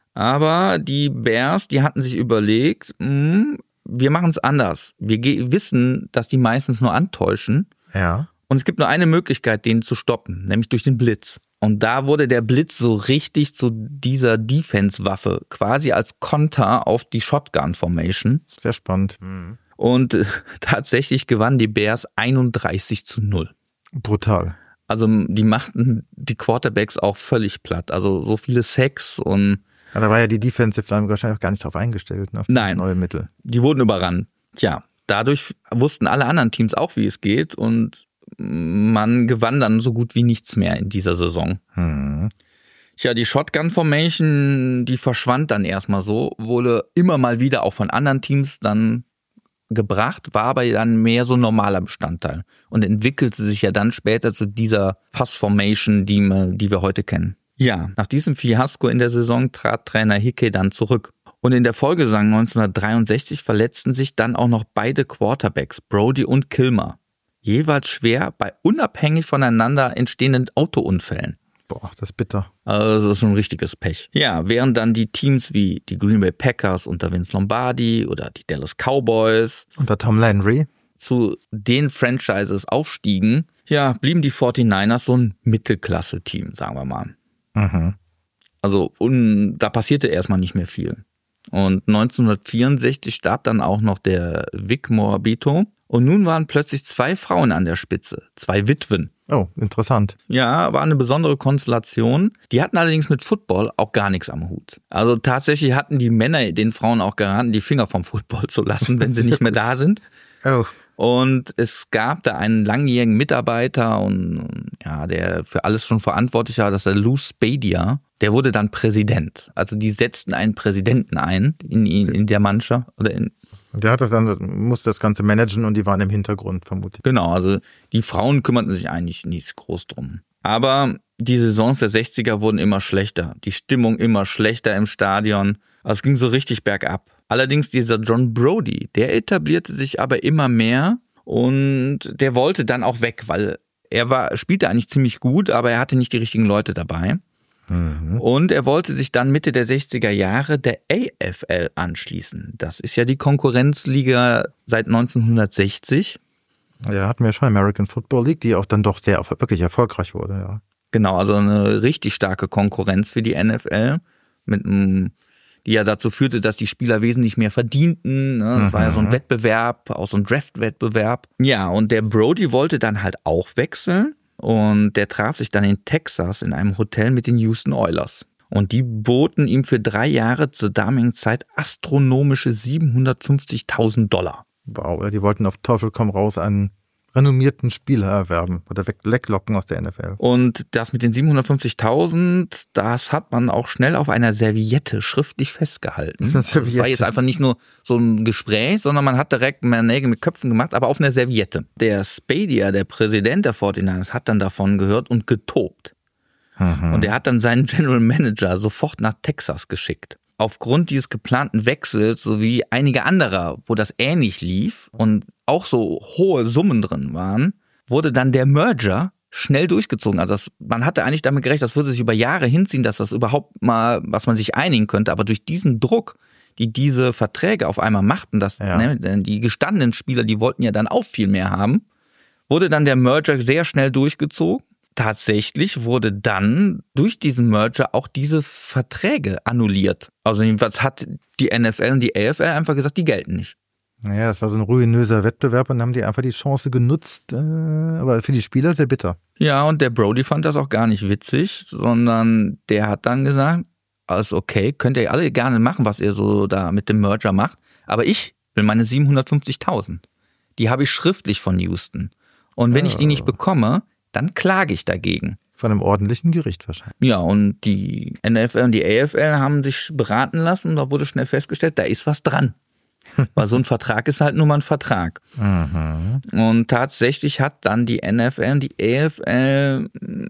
aber die Bears, die hatten sich überlegt, mh, wir machen es anders. Wir ge- wissen, dass die meistens nur antäuschen.
Ja.
Und es gibt nur eine Möglichkeit, den zu stoppen, nämlich durch den Blitz. Und da wurde der Blitz so richtig zu dieser Defense-Waffe, quasi als Konter auf die Shotgun-Formation.
Sehr spannend. Mhm.
Und äh, tatsächlich gewannen die Bears einunddreißig zu null.
Brutal.
Also die machten die Quarterbacks auch völlig platt. Also so viele Sacks und
Ja, da war ja die Defensive Line wahrscheinlich auch gar nicht drauf eingestellt, ne, auf
Nein,
neue Mittel.
Die wurden überrannt. Tja, dadurch wussten alle anderen Teams auch, wie es geht und man gewann dann so gut wie nichts mehr in dieser Saison.
Hm.
Tja, die Shotgun-Formation, die verschwand dann erstmal so, wurde immer mal wieder auch von anderen Teams dann gebracht, war aber dann mehr so ein normaler Bestandteil und entwickelte sich ja dann später zu dieser Pass-Formation, die, die wir heute kennen. Ja, nach diesem Fiasko in der Saison trat Trainer Hickey dann zurück. Und in der Folgesaison neunzehnhundertdreiundsechzig verletzten sich dann auch noch beide Quarterbacks, Brody und Kilmer. Jeweils schwer bei unabhängig voneinander entstehenden Autounfällen.
Boah, das ist bitter.
Also das ist schon ein richtiges Pech. Ja, während dann die Teams wie die Green Bay Packers unter Vince Lombardi oder die Dallas Cowboys
unter Tom Landry
zu den Franchises aufstiegen, ja, blieben die forty-niners so ein Mittelklasse-Team, sagen wir mal.
Mhm.
Also und da passierte erstmal nicht mehr viel. Und neunzehnhundertvierundsechzig starb dann auch noch der Vic Morabito. Und nun waren plötzlich zwei Frauen an der Spitze, zwei Witwen.
Oh, interessant.
Ja, war eine besondere Konstellation. Die hatten allerdings mit Football auch gar nichts am Hut. Also tatsächlich hatten die Männer den Frauen auch geraten, die Finger vom Football zu lassen, wenn sie nicht mehr da sind.
Oh.
Und es gab da einen langjährigen Mitarbeiter und ja, der für alles schon verantwortlich war, das ist der Lou Spadia. Der wurde dann Präsident. Also die setzten einen Präsidenten ein in, in der Mannschaft oder in
Und der hat das dann, musste das Ganze managen und die waren im Hintergrund vermutlich.
Genau, also die Frauen kümmerten sich eigentlich nicht groß drum. Aber die Saisons der sechziger wurden immer schlechter. Die Stimmung immer schlechter im Stadion. Also es ging so richtig bergab. Allerdings dieser John Brody, der etablierte sich aber immer mehr und der wollte dann auch weg, weil er war, spielte eigentlich ziemlich gut, aber er hatte nicht die richtigen Leute dabei.
Mhm.
Und er wollte sich dann Mitte der sechziger Jahre der A F L anschließen. Das ist ja die Konkurrenzliga seit neunzehnhundertsechzig.
Ja, hatten wir schon American Football League, die auch dann doch sehr wirklich erfolgreich wurde, ja.
Genau, also eine richtig starke Konkurrenz für die N F L, mit einem, die ja dazu führte, dass die Spieler wesentlich mehr verdienten. Ne? Das mhm. war ja so ein Wettbewerb, auch so ein Draft-Wettbewerb. Ja, und der Brody wollte dann halt auch wechseln. Und der traf sich dann in Texas in einem Hotel mit den Houston Oilers. Und die boten ihm für drei Jahre zur damaligen Zeit astronomische siebenhundertfünfzigtausend Dollar.
Wow, die wollten auf Teufel komm raus einen renommierten Spieler erwerben oder weglocken aus der N F L.
Und das mit den siebenhundertfünfzigtausend, das hat man auch schnell auf einer Serviette schriftlich festgehalten. Das war jetzt einfach nicht nur so ein Gespräch, sondern man hat direkt mehr Nägel mit Köpfen gemacht, aber auf einer Serviette. Der Spadia, der Präsident der forty-niners, hat dann davon gehört und getobt. Mhm. Und er hat dann seinen General Manager sofort nach Texas geschickt. Aufgrund dieses geplanten Wechsels sowie einige anderer, wo das ähnlich lief und auch so hohe Summen drin waren, wurde dann der Merger schnell durchgezogen. Also das, man hatte eigentlich damit gerechnet, das würde sich über Jahre hinziehen, dass das überhaupt mal, was man sich einigen könnte. Aber durch diesen Druck, die diese Verträge auf einmal machten, dass ja. ne, die gestandenen Spieler, die wollten ja dann auch viel mehr haben, wurde dann der Merger sehr schnell durchgezogen. Tatsächlich wurde dann durch diesen Merger auch diese Verträge annulliert. Also jedenfalls hat die N F L und die A F L einfach gesagt, die gelten nicht.
Naja, das war so ein ruinöser Wettbewerb und haben die einfach die Chance genutzt, äh, aber für die Spieler sehr bitter.
Ja, und der Brody fand das auch gar nicht witzig, sondern der hat dann gesagt, alles okay, könnt ihr alle gerne machen, was ihr so da mit dem Merger macht, aber ich will meine siebenhundertfünfzigtausend. Die habe ich schriftlich von Houston. Und wenn oh. ich die nicht bekomme, dann klage ich dagegen.
Von einem ordentlichen Gericht wahrscheinlich.
Ja, und die N F L und die A F L haben sich beraten lassen und da wurde schnell festgestellt, da ist was dran. Weil so ein Vertrag ist halt nur mal ein Vertrag. Mhm. Und tatsächlich hat dann die N F L und die A F L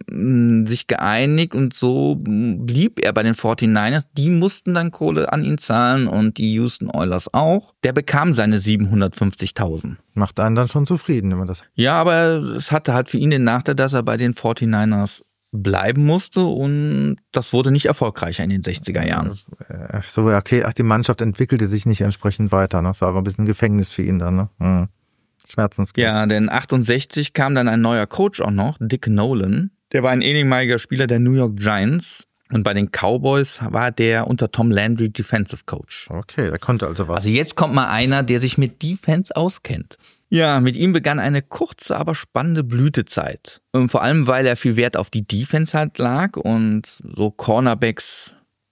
sich geeinigt und so blieb er bei den forty-niners. Die mussten dann Kohle an ihn zahlen und die Houston Oilers auch. Der bekam seine siebenhundertfünfzigtausend.
Macht einen dann schon zufrieden, wenn man das...
Ja, aber es hatte halt für ihn den Nachteil, dass er bei den forty-niners bleiben musste und das wurde nicht erfolgreicher in den sechziger Jahren.
Ach so, okay, ach, die Mannschaft entwickelte sich nicht entsprechend weiter, ne? Das war aber ein bisschen ein Gefängnis für ihn dann, ne? Hm. Schmerzensgeld.
Ja, denn achtundsechzig kam dann ein neuer Coach auch noch, Dick Nolan. Der war ein ehemaliger Spieler der New York Giants und bei den Cowboys war der unter Tom Landry Defensive Coach.
Okay, der konnte also was.
Also jetzt kommt mal einer, der sich mit Defense auskennt. Ja, mit ihm begann eine kurze, aber spannende Blütezeit. Und vor allem, weil er viel Wert auf die Defense halt lag und so Cornerbacks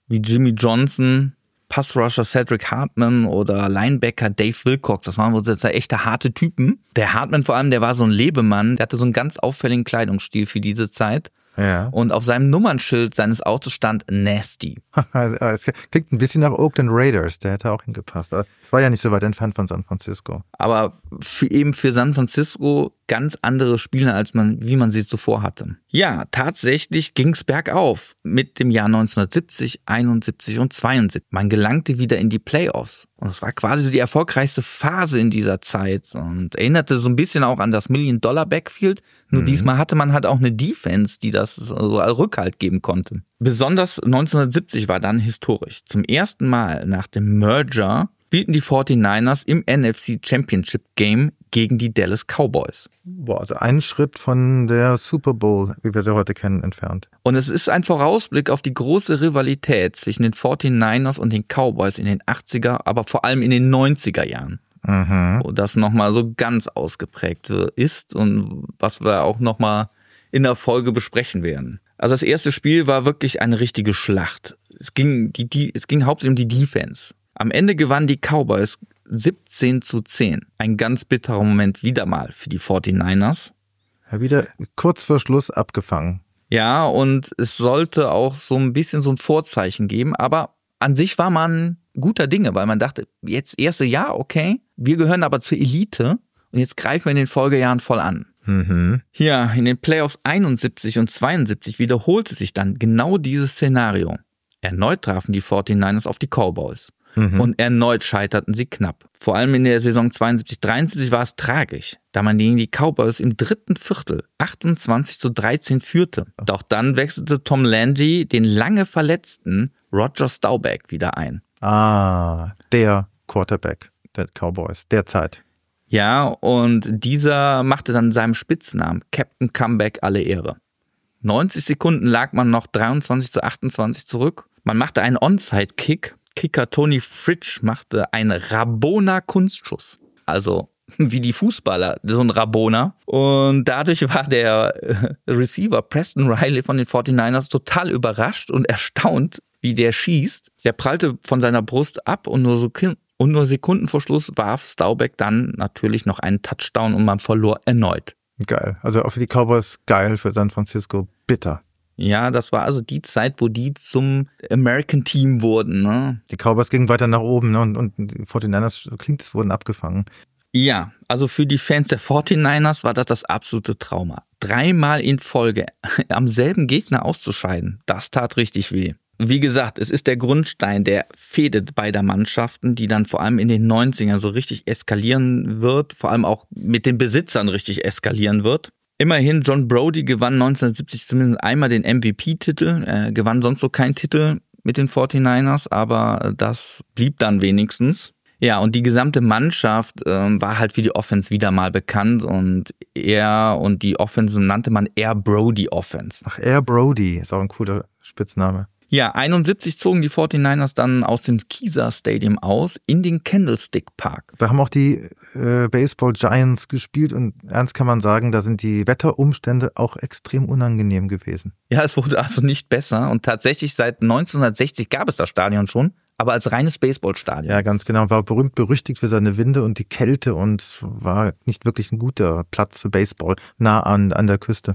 wie Jimmy Johnson, Passrusher Cedric Hartman oder Linebacker Dave Wilcox. Das waren wohl jetzt echte harte Typen. Der Hartman vor allem, der war so ein Lebemann. Der hatte so einen ganz auffälligen Kleidungsstil für diese Zeit.
Ja.
Und auf seinem Nummernschild seines Autos stand Nasty.
Es klingt ein bisschen nach Oakland Raiders, der hätte auch hingepasst. Es war ja nicht so weit entfernt von San Francisco.
Aber für, eben für San Francisco ganz andere Spieler, als man, wie man sie zuvor hatte. Ja, tatsächlich ging es bergauf mit dem Jahr neunzehnhundertsiebzig, einundsiebzig und zweiundsiebzig. Man gelangte wieder in die Playoffs. Und es war quasi so die erfolgreichste Phase in dieser Zeit und erinnerte so ein bisschen auch an das Million-Dollar-Backfield. Nur mhm. diesmal hatte man halt auch eine Defense, die das so Rückhalt geben konnte. Besonders neunzehnhundertsiebzig war dann historisch. Zum ersten Mal nach dem Merger spielten die forty-niners im N F C Championship Game gegen die Dallas Cowboys.
Boah, also einen Schritt von der Super Bowl, wie wir sie heute kennen, entfernt.
Und es ist ein Vorausblick auf die große Rivalität zwischen den forty-niners und den Cowboys in den achtziger, aber vor allem in den neunziger Jahren.
Mhm.
Wo das nochmal so ganz ausgeprägt ist und was wir auch nochmal in der Folge besprechen werden. Also das erste Spiel war wirklich eine richtige Schlacht. Es ging, die, die, es ging hauptsächlich um die Defense. Am Ende gewannen die Cowboys siebzehn zu zehn. Ein ganz bitterer Moment wieder mal für die forty-niners.
Ja, wieder kurz vor Schluss abgefangen.
Ja, und es sollte auch so ein bisschen so ein Vorzeichen geben, aber an sich war man guter Dinge, weil man dachte, jetzt erste Jahr, okay, wir gehören aber zur Elite und jetzt greifen wir in den Folgejahren voll an.
Mhm.
Ja, in den Playoffs einundsiebzig und zweiundsiebzig wiederholte sich dann genau dieses Szenario. Erneut trafen die forty-niners auf die Cowboys. Mhm. Und erneut scheiterten sie knapp. Vor allem in der Saison zweiundsiebzig dreiundsiebzig war es tragisch, da man gegen die Cowboys im dritten Viertel achtundzwanzig zu dreizehn führte. Doch dann wechselte Tom Landry den lange verletzten Roger Staubach wieder ein.
Ah, der Quarterback der Cowboys derzeit.
Ja, und dieser machte dann seinem Spitznamen Captain Comeback alle Ehre. neunzig Sekunden lag man noch dreiundzwanzig zu achtundzwanzig zurück. Man machte einen Onside-Kick. Kicker Tony Fritsch machte einen Rabona-Kunstschuss. Also wie die Fußballer, so ein Rabona. Und dadurch war der Receiver Preston Riley von den forty-niners total überrascht und erstaunt, wie der schießt. Der prallte von seiner Brust ab und nur, so, und nur Sekunden vor Schluss warf Staubach dann natürlich noch einen Touchdown und man verlor erneut.
Geil. Also auch für die Cowboys geil, für San Francisco bitter.
Ja, das war also die Zeit, wo die zum American Team wurden. Ne?
Die Cowboys gingen weiter nach oben, ne? und, und die forty-niners, klingt es, wurden abgefangen.
Ja, also für die Fans der forty-niners war das das absolute Trauma. Dreimal in Folge am selben Gegner auszuscheiden, das tat richtig weh. Wie gesagt, es ist der Grundstein der Fehde beider Mannschaften, die dann vor allem in den neunzigern so richtig eskalieren wird, vor allem auch mit den Besitzern richtig eskalieren wird. Immerhin, John Brodie gewann neunzehnhundertsiebzig zumindest einmal den M V P-Titel, er gewann sonst so keinen Titel mit den forty-niners, aber das blieb dann wenigstens. Ja, und die gesamte Mannschaft ähm, war halt für die Offense wieder mal bekannt und er und die Offense nannte man Air Brodie Offense.
Ach, Air Brodie ist auch ein cooler Spitzname.
Ja, einundsiebzig zogen die forty-niners dann aus dem Kezar Stadium aus in den Candlestick Park.
Da haben auch die äh, Baseball Giants gespielt und ernst kann man sagen, da sind die Wetterumstände auch extrem unangenehm gewesen.
Ja, es wurde also nicht besser und tatsächlich seit neunzehnhundertsechzig gab es das Stadion schon, aber als reines Baseballstadion.
Ja, ganz genau. War berühmt berüchtigt für seine Winde und die Kälte und war nicht wirklich ein guter Platz für Baseball, nah an, an der Küste.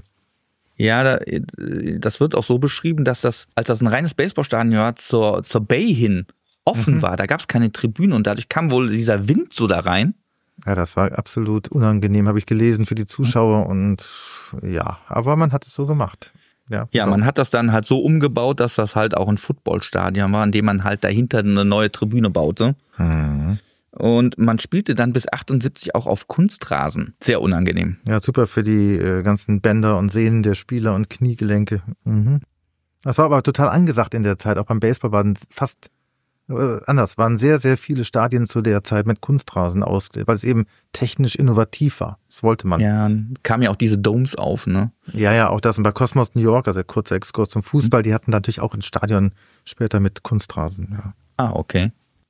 Ja, das wird auch so beschrieben, dass das, als das ein reines Baseballstadion war, zur, zur Bay hin offen mhm. war. Da gab es keine Tribüne und dadurch kam wohl dieser Wind so da rein.
Ja, das war absolut unangenehm, habe ich gelesen, für die Zuschauer und ja, aber man hat es so gemacht. Ja,
ja, man hat das dann halt so umgebaut, dass das halt auch ein Footballstadion war, in dem man halt dahinter eine neue Tribüne baute.
Mhm. Und
man spielte dann bis achtundsiebzig auch auf Kunstrasen. Sehr unangenehm.
Ja, super für die äh, ganzen Bänder und Sehnen der Spieler und Kniegelenke. Mhm. Das war aber total angesagt in der Zeit. Auch beim Baseball waren fast äh, anders. Waren sehr, sehr viele Stadien zu der Zeit mit Kunstrasen ausgelegt, weil es eben technisch innovativ war. Das wollte man.
Ja, kamen ja auch diese Domes auf, ne?
Ja, ja, auch das. Und bei Cosmos New York, also kurzer Exkurs zum Fußball, die hatten natürlich auch ein Stadion später mit Kunstrasen. Ja.
Ah, okay.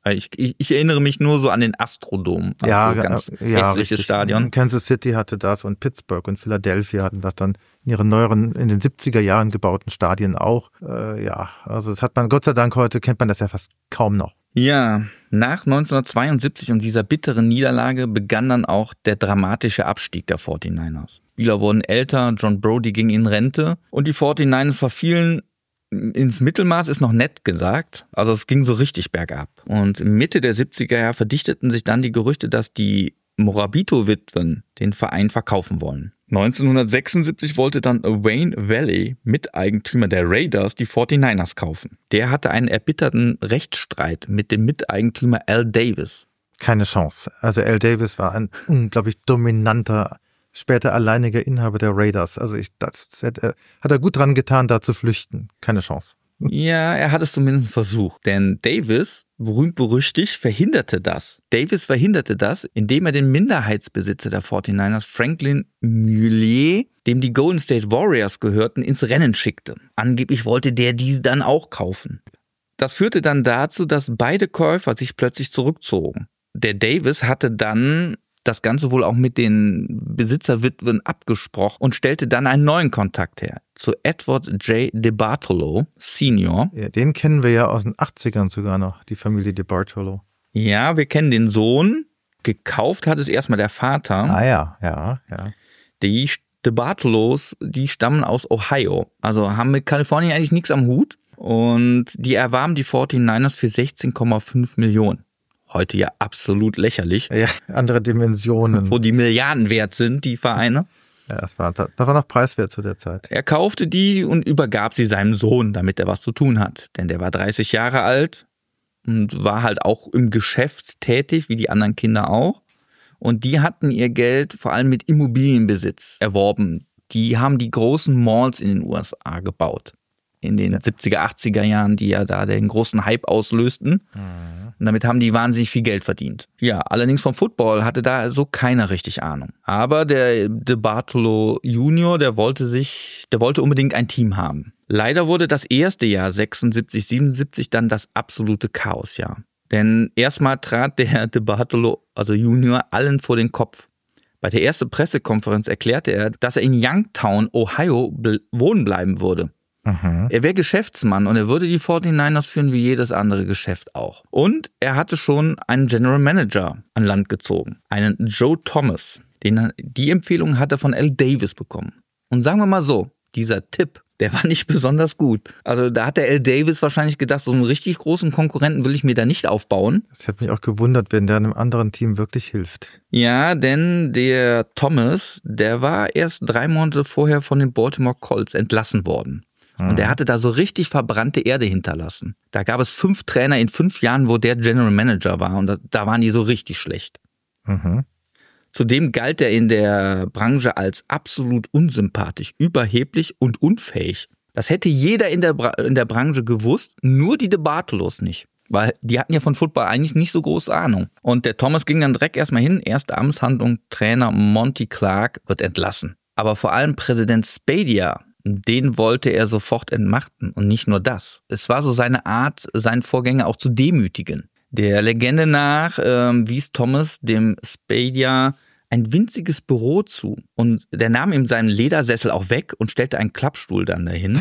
Ich, ich, ich erinnere mich nur so an den Astrodome, also
ja,
ganz
ja,
hässliches
richtig.
Stadion.
Kansas City hatte das und Pittsburgh und Philadelphia hatten das dann in ihren neueren, in den siebziger Jahren gebauten Stadien auch. Äh, ja, also das hat man, Gott sei Dank, heute kennt man das ja fast kaum noch.
Ja, nach neunzehnhundertzweiundsiebzig und dieser bitteren Niederlage begann dann auch der dramatische Abstieg der forty-niners. Spieler wurden älter, John Brodie ging in Rente und die forty-niners verfielen ins Mittelmaß, ist noch nett gesagt. Also es ging so richtig bergab. Und Mitte der siebziger Jahre verdichteten sich dann die Gerüchte, dass die Morabito-Witwen den Verein verkaufen wollen. neunzehnhundertsechsundsiebzig wollte dann Wayne Valley, Miteigentümer der Raiders, die forty-niners kaufen. Der hatte einen erbitterten Rechtsstreit mit dem Miteigentümer Al Davis.
Keine Chance. Also Al Davis war ein unglaublich dominanter, später alleiniger Inhaber der Raiders. Also ich, das hat, hat er gut dran getan, da zu flüchten. Keine Chance.
Ja, er hat es zumindest versucht, denn Davis, berühmt-berüchtigt, verhinderte das. Davis verhinderte das, indem er den Minderheitsbesitzer der forty-niners, Franklin Mullier, dem die Golden State Warriors gehörten, ins Rennen schickte. Angeblich wollte der diese dann auch kaufen. Das führte dann dazu, dass beide Käufer sich plötzlich zurückzogen. Der Davis hatte dann das Ganze wohl auch mit den Besitzerwitwen abgesprochen und stellte dann einen neuen Kontakt her zu Edward J. DeBartolo Senior.
Ja, den kennen wir ja aus den achtzigern sogar noch, die Familie DeBartolo.
Ja, wir kennen den Sohn. Gekauft hat es erstmal der Vater.
Ah ja, ja, ja.
Die DeBartolos, die stammen aus Ohio. Also haben mit Kalifornien eigentlich nichts am Hut. Und die erwarben die forty-niners für sechzehn Komma fünf Millionen. Heute ja absolut lächerlich.
Ja, andere Dimensionen.
Wo die Milliarden wert sind, die Vereine.
Ja, das war, das war noch preiswert zu der Zeit.
Er kaufte die und übergab sie seinem Sohn, damit er was zu tun hat. Denn der war dreißig Jahre alt und war halt auch im Geschäft tätig, wie die anderen Kinder auch. Und die hatten ihr Geld vor allem mit Immobilienbesitz erworben. Die haben die großen Malls in den U S A gebaut. In den ja. siebziger, achtziger Jahren, die ja da den großen Hype auslösten. Mhm. Und damit haben die wahnsinnig viel Geld verdient. Ja, allerdings vom Football hatte da so keiner richtig Ahnung. Aber der DeBartolo Junior, der wollte sich, der wollte unbedingt ein Team haben. Leider wurde das erste Jahr sechsundsiebzig, siebenundsiebzig dann das absolute Chaosjahr. Denn erstmal trat der DeBartolo, also Junior, allen vor den Kopf. Bei der ersten Pressekonferenz erklärte er, dass er in Youngstown, Ohio, bl- wohnen bleiben würde. Mhm. Er wäre Geschäftsmann und er würde die forty-niners führen wie jedes andere Geschäft auch. Und er hatte schon einen General Manager an Land gezogen, einen Joe Thomas. Den, die Empfehlung hat er von Al Davis bekommen. Und sagen wir mal so, dieser Tipp, der war nicht besonders gut. Also da hat der Al Davis wahrscheinlich gedacht, so einen richtig großen Konkurrenten will ich mir da nicht aufbauen.
Das hätte mich auch gewundert, wenn der einem anderen Team wirklich hilft.
Ja, denn der Thomas, der war erst drei Monate vorher von den Baltimore Colts entlassen worden. Und er hatte da so richtig verbrannte Erde hinterlassen. Da gab es fünf Trainer in fünf Jahren, wo der General Manager war. Und da, da waren die so richtig schlecht. Mhm. Zudem galt er in der Branche als absolut unsympathisch, überheblich und unfähig. Das hätte jeder in der, Bra- in der Branche gewusst, nur die DeBartolos nicht. Weil die hatten ja von Football eigentlich nicht so große Ahnung. Und der Thomas ging dann direkt erstmal hin. Erste Amtshandlung, Trainer Monty Clark wird entlassen. Aber vor allem Präsident Spadia, den wollte er sofort entmachten und nicht nur das. Es war so seine Art, seinen Vorgänger auch zu demütigen. Der Legende nach äh, wies Thomas dem Spadia ein winziges Büro zu und der nahm ihm seinen Ledersessel auch weg und stellte einen Klappstuhl dann dahin.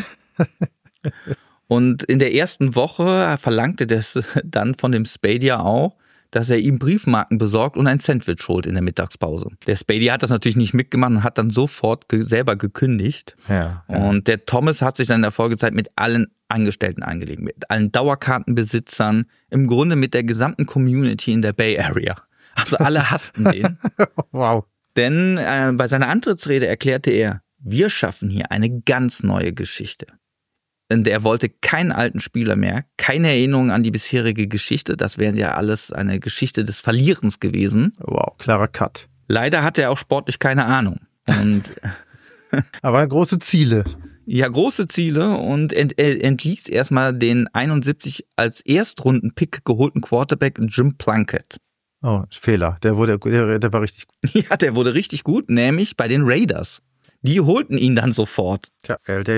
Und in der ersten Woche verlangte das dann von dem Spadia auch, dass er ihm Briefmarken besorgt und ein Sandwich holt in der Mittagspause. Der Spadia hat das natürlich nicht mitgemacht und hat dann sofort ge- selber gekündigt. Ja, ja. Und der Thomas hat sich dann in der Folgezeit mit allen Angestellten angelegt, mit allen Dauerkartenbesitzern, im Grunde mit der gesamten Community in der Bay Area. Also alle hassten den.
Wow.
Denn äh, bei seiner Antrittsrede erklärte er, wir schaffen hier eine ganz neue Geschichte. Und er wollte keinen alten Spieler mehr, keine Erinnerung an die bisherige Geschichte. Das wäre ja alles eine Geschichte des Verlierens gewesen.
Wow, klarer Cut.
Leider hatte er auch sportlich keine Ahnung. Und
aber große Ziele.
Ja, große Ziele und ent, äh, entließ erstmal den einundsiebzig als Erstrunden-Pick geholten Quarterback Jim Plunkett.
Oh, Fehler. Der, wurde, der, der war richtig gut.
Ja, der wurde richtig gut, nämlich bei den Raiders. Die holten ihn dann sofort.
Tja, Al Davis.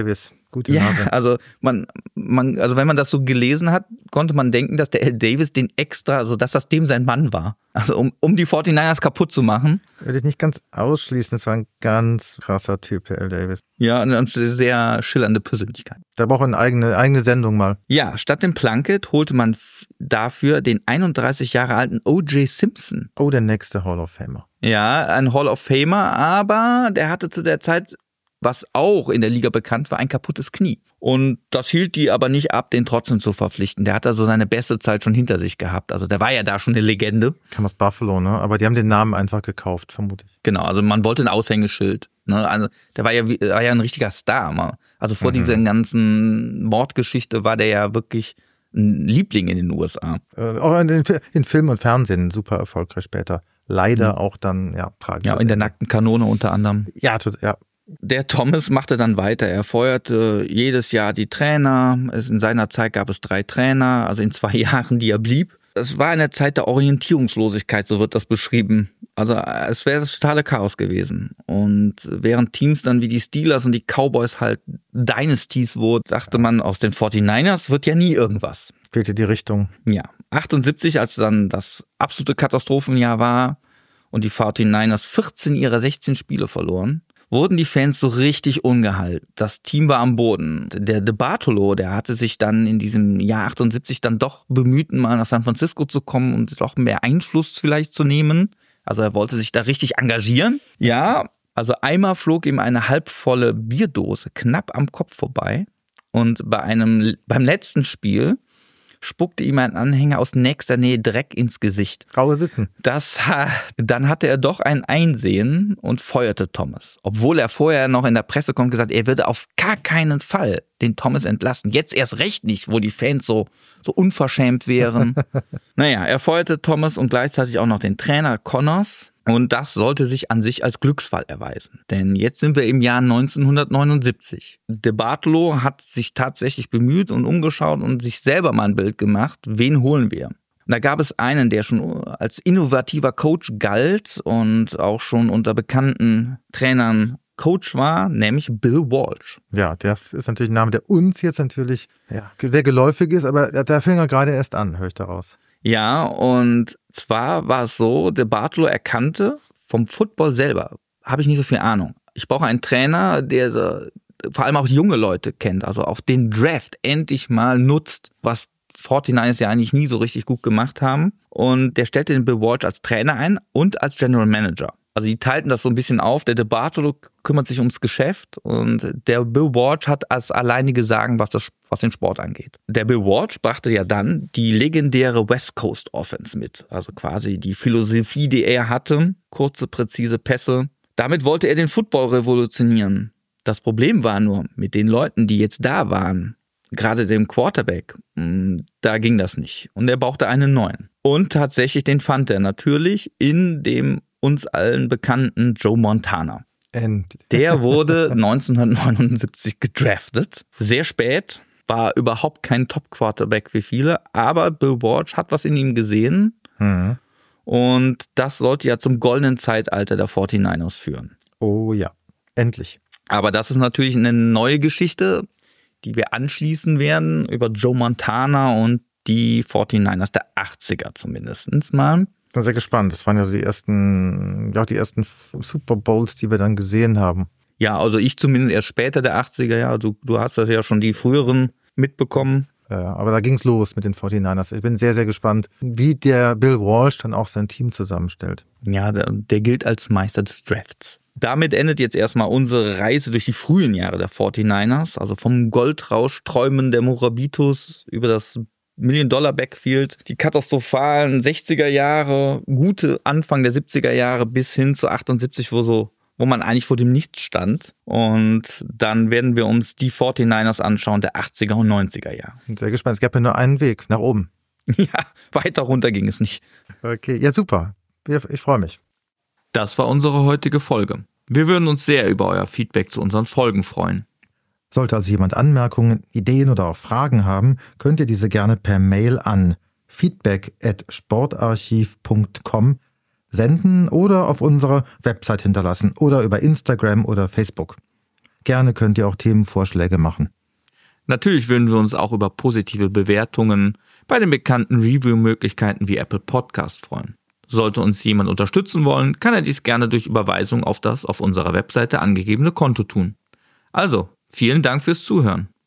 Gute
Ja,
Nase.
also man, man, also wenn man das so gelesen hat, konnte man denken, dass der Al Davis den extra, also dass das dem sein Mann war. Also um, um die forty-niners kaputt zu machen.
Würde ich nicht ganz ausschließen, das war ein ganz krasser Typ, der Al Davis.
Ja, eine sehr schillernde Persönlichkeit.
Da braucht er eine eigene, eigene Sendung mal.
Ja, statt dem Plunkett holte man f- dafür den einunddreißig Jahre alten O J Simpson.
Oh, der nächste Hall of Famer.
Ja, ein Hall of Famer, aber der hatte zu der Zeit, was auch in der Liga bekannt war, ein kaputtes Knie. Und das hielt die aber nicht ab, den trotzdem zu verpflichten. Der hat also seine beste Zeit schon hinter sich gehabt. Also der war ja da schon eine Legende.
Kam aus Buffalo, ne? Aber die haben den Namen einfach gekauft, vermute ich.
Genau, also man wollte ein Aushängeschild. Ne? Also der war ja, wie- war ja ein richtiger Star. Also vor mhm. dieser ganzen Mordgeschichte war der ja wirklich ein Liebling in den U S A.
Äh, auch in, in Film und Fernsehen super erfolgreich später. Leider mhm. auch dann, ja, tragisch.
Ja, in der nackten Kanone unter anderem.
Ja, tut, ja.
Der Thomas machte dann weiter. Er feuerte jedes Jahr die Trainer. In seiner Zeit gab es drei Trainer, also in zwei Jahren, die er blieb. Es war eine Zeit der Orientierungslosigkeit, so wird das beschrieben. Also es wäre das totale Chaos gewesen. Und während Teams dann wie die Steelers und die Cowboys halt Dynasties wurden, dachte man, aus den forty-niners wird ja nie irgendwas.
Fehlte die Richtung.
Ja, achtundsiebzig, als dann das absolute Katastrophenjahr war und die forty-niners vierzehn ihrer sechzehn Spiele verloren, wurden die Fans so richtig ungehalten. Das Team war am Boden. Der De Bartolo, der hatte sich dann in diesem Jahr achtundsiebzig dann doch bemüht, mal nach San Francisco zu kommen und doch mehr Einfluss vielleicht zu nehmen. Also er wollte sich da richtig engagieren. Ja, also einmal flog ihm eine halbvolle Bierdose knapp am Kopf vorbei. Und bei einem, beim letzten Spiel spuckte ihm ein Anhänger aus nächster Nähe Dreck ins Gesicht.
Raue Sitten.
Das, dann hatte er doch ein Einsehen und feuerte Thomas. Obwohl er vorher noch in der Presse kommt gesagt, er würde auf gar keinen Fall den Thomas entlassen. Jetzt erst recht nicht, wo die Fans so, so unverschämt wären. Naja, er feuerte Thomas und gleichzeitig auch noch den Trainer Connors. Und das sollte sich an sich als Glücksfall erweisen. Denn jetzt sind wir im Jahr neunzehnhundertneunundsiebzig. De Bartolo hat sich tatsächlich bemüht und umgeschaut und sich selber mal ein Bild gemacht. Wen holen wir? Und da gab es einen, der schon als innovativer Coach galt und auch schon unter bekannten Trainern Coach war, nämlich Bill Walsh.
Ja, das ist natürlich ein Name, der uns jetzt natürlich ja, sehr geläufig ist, aber da fing er gerade erst an, höre ich daraus.
Ja, und zwar war es so, De Bartolo erkannte, vom Football selber habe ich nicht so viel Ahnung. Ich brauche einen Trainer, der so, vor allem auch junge Leute kennt, also auch den Draft endlich mal nutzt, was forty-niners ja eigentlich nie so richtig gut gemacht haben. Und der stellte den Bill Walsh als Trainer ein und als General Manager. Also die teilten das so ein bisschen auf. Der De Bartolo kümmert sich ums Geschäft und der Bill Walsh hat als alleinige Sagen, was, das, was den Sport angeht. Der Bill Walsh brachte ja dann die legendäre West Coast Offense mit. Also quasi die Philosophie, die er hatte. Kurze, präzise Pässe. Damit wollte er den Football revolutionieren. Das Problem war nur, mit den Leuten, die jetzt da waren, gerade dem Quarterback, da ging das nicht. Und er brauchte einen neuen. Und tatsächlich, den fand er natürlich in dem uns allen bekannten Joe Montana.
Endlich.
Der wurde neunzehnhundertneunundsiebzig gedraftet. Sehr spät, war überhaupt kein Top-Quarterback wie viele, aber Bill Walsh hat was in ihm gesehen.
Mhm.
Und das sollte ja zum goldenen Zeitalter der forty-niners führen.
Oh ja, endlich.
Aber das ist natürlich eine neue Geschichte, die wir anschließen werden über Joe Montana und die forty-niners der achtziger zumindest mal.
Ich bin sehr gespannt. Das waren ja so die ersten, ja, die ersten Super Bowls, die wir dann gesehen haben.
Ja, also ich zumindest erst später der achtziger Jahre. Du, du hast das ja schon die früheren mitbekommen.
Ja, aber da ging's los mit den forty-niners. Ich bin sehr, sehr gespannt, wie der Bill Walsh dann auch sein Team zusammenstellt.
Ja, der, der gilt als Meister des Drafts. Damit endet jetzt erstmal unsere Reise durch die frühen Jahre der forty-niners. Also vom Goldrausch Träumen der Morabitos über das Million-Dollar-Backfield, die katastrophalen sechziger Jahre, gute Anfang der siebziger Jahre bis hin zu achtundsiebzig, wo so, wo man eigentlich vor dem Nichts stand. Und dann werden wir uns die forty-niners anschauen, der achtziger und neunziger Jahre.
Bin sehr gespannt. Es gab ja nur einen Weg, nach oben.
Ja, weiter runter ging es nicht.
Okay, ja super. Ich freue mich.
Das war unsere heutige Folge. Wir würden uns sehr über euer Feedback zu unseren Folgen freuen.
Sollte also jemand Anmerkungen, Ideen oder auch Fragen haben, könnt ihr diese gerne per Mail an feedback at sportarchiv punkt com senden oder auf unserer Website hinterlassen oder über Instagram oder Facebook. Gerne könnt ihr auch Themenvorschläge machen.
Natürlich würden wir uns auch über positive Bewertungen bei den bekannten Review-Möglichkeiten wie Apple Podcast freuen. Sollte uns jemand unterstützen wollen, kann er dies gerne durch Überweisung auf das auf unserer Webseite angegebene Konto tun. Also, vielen Dank fürs Zuhören.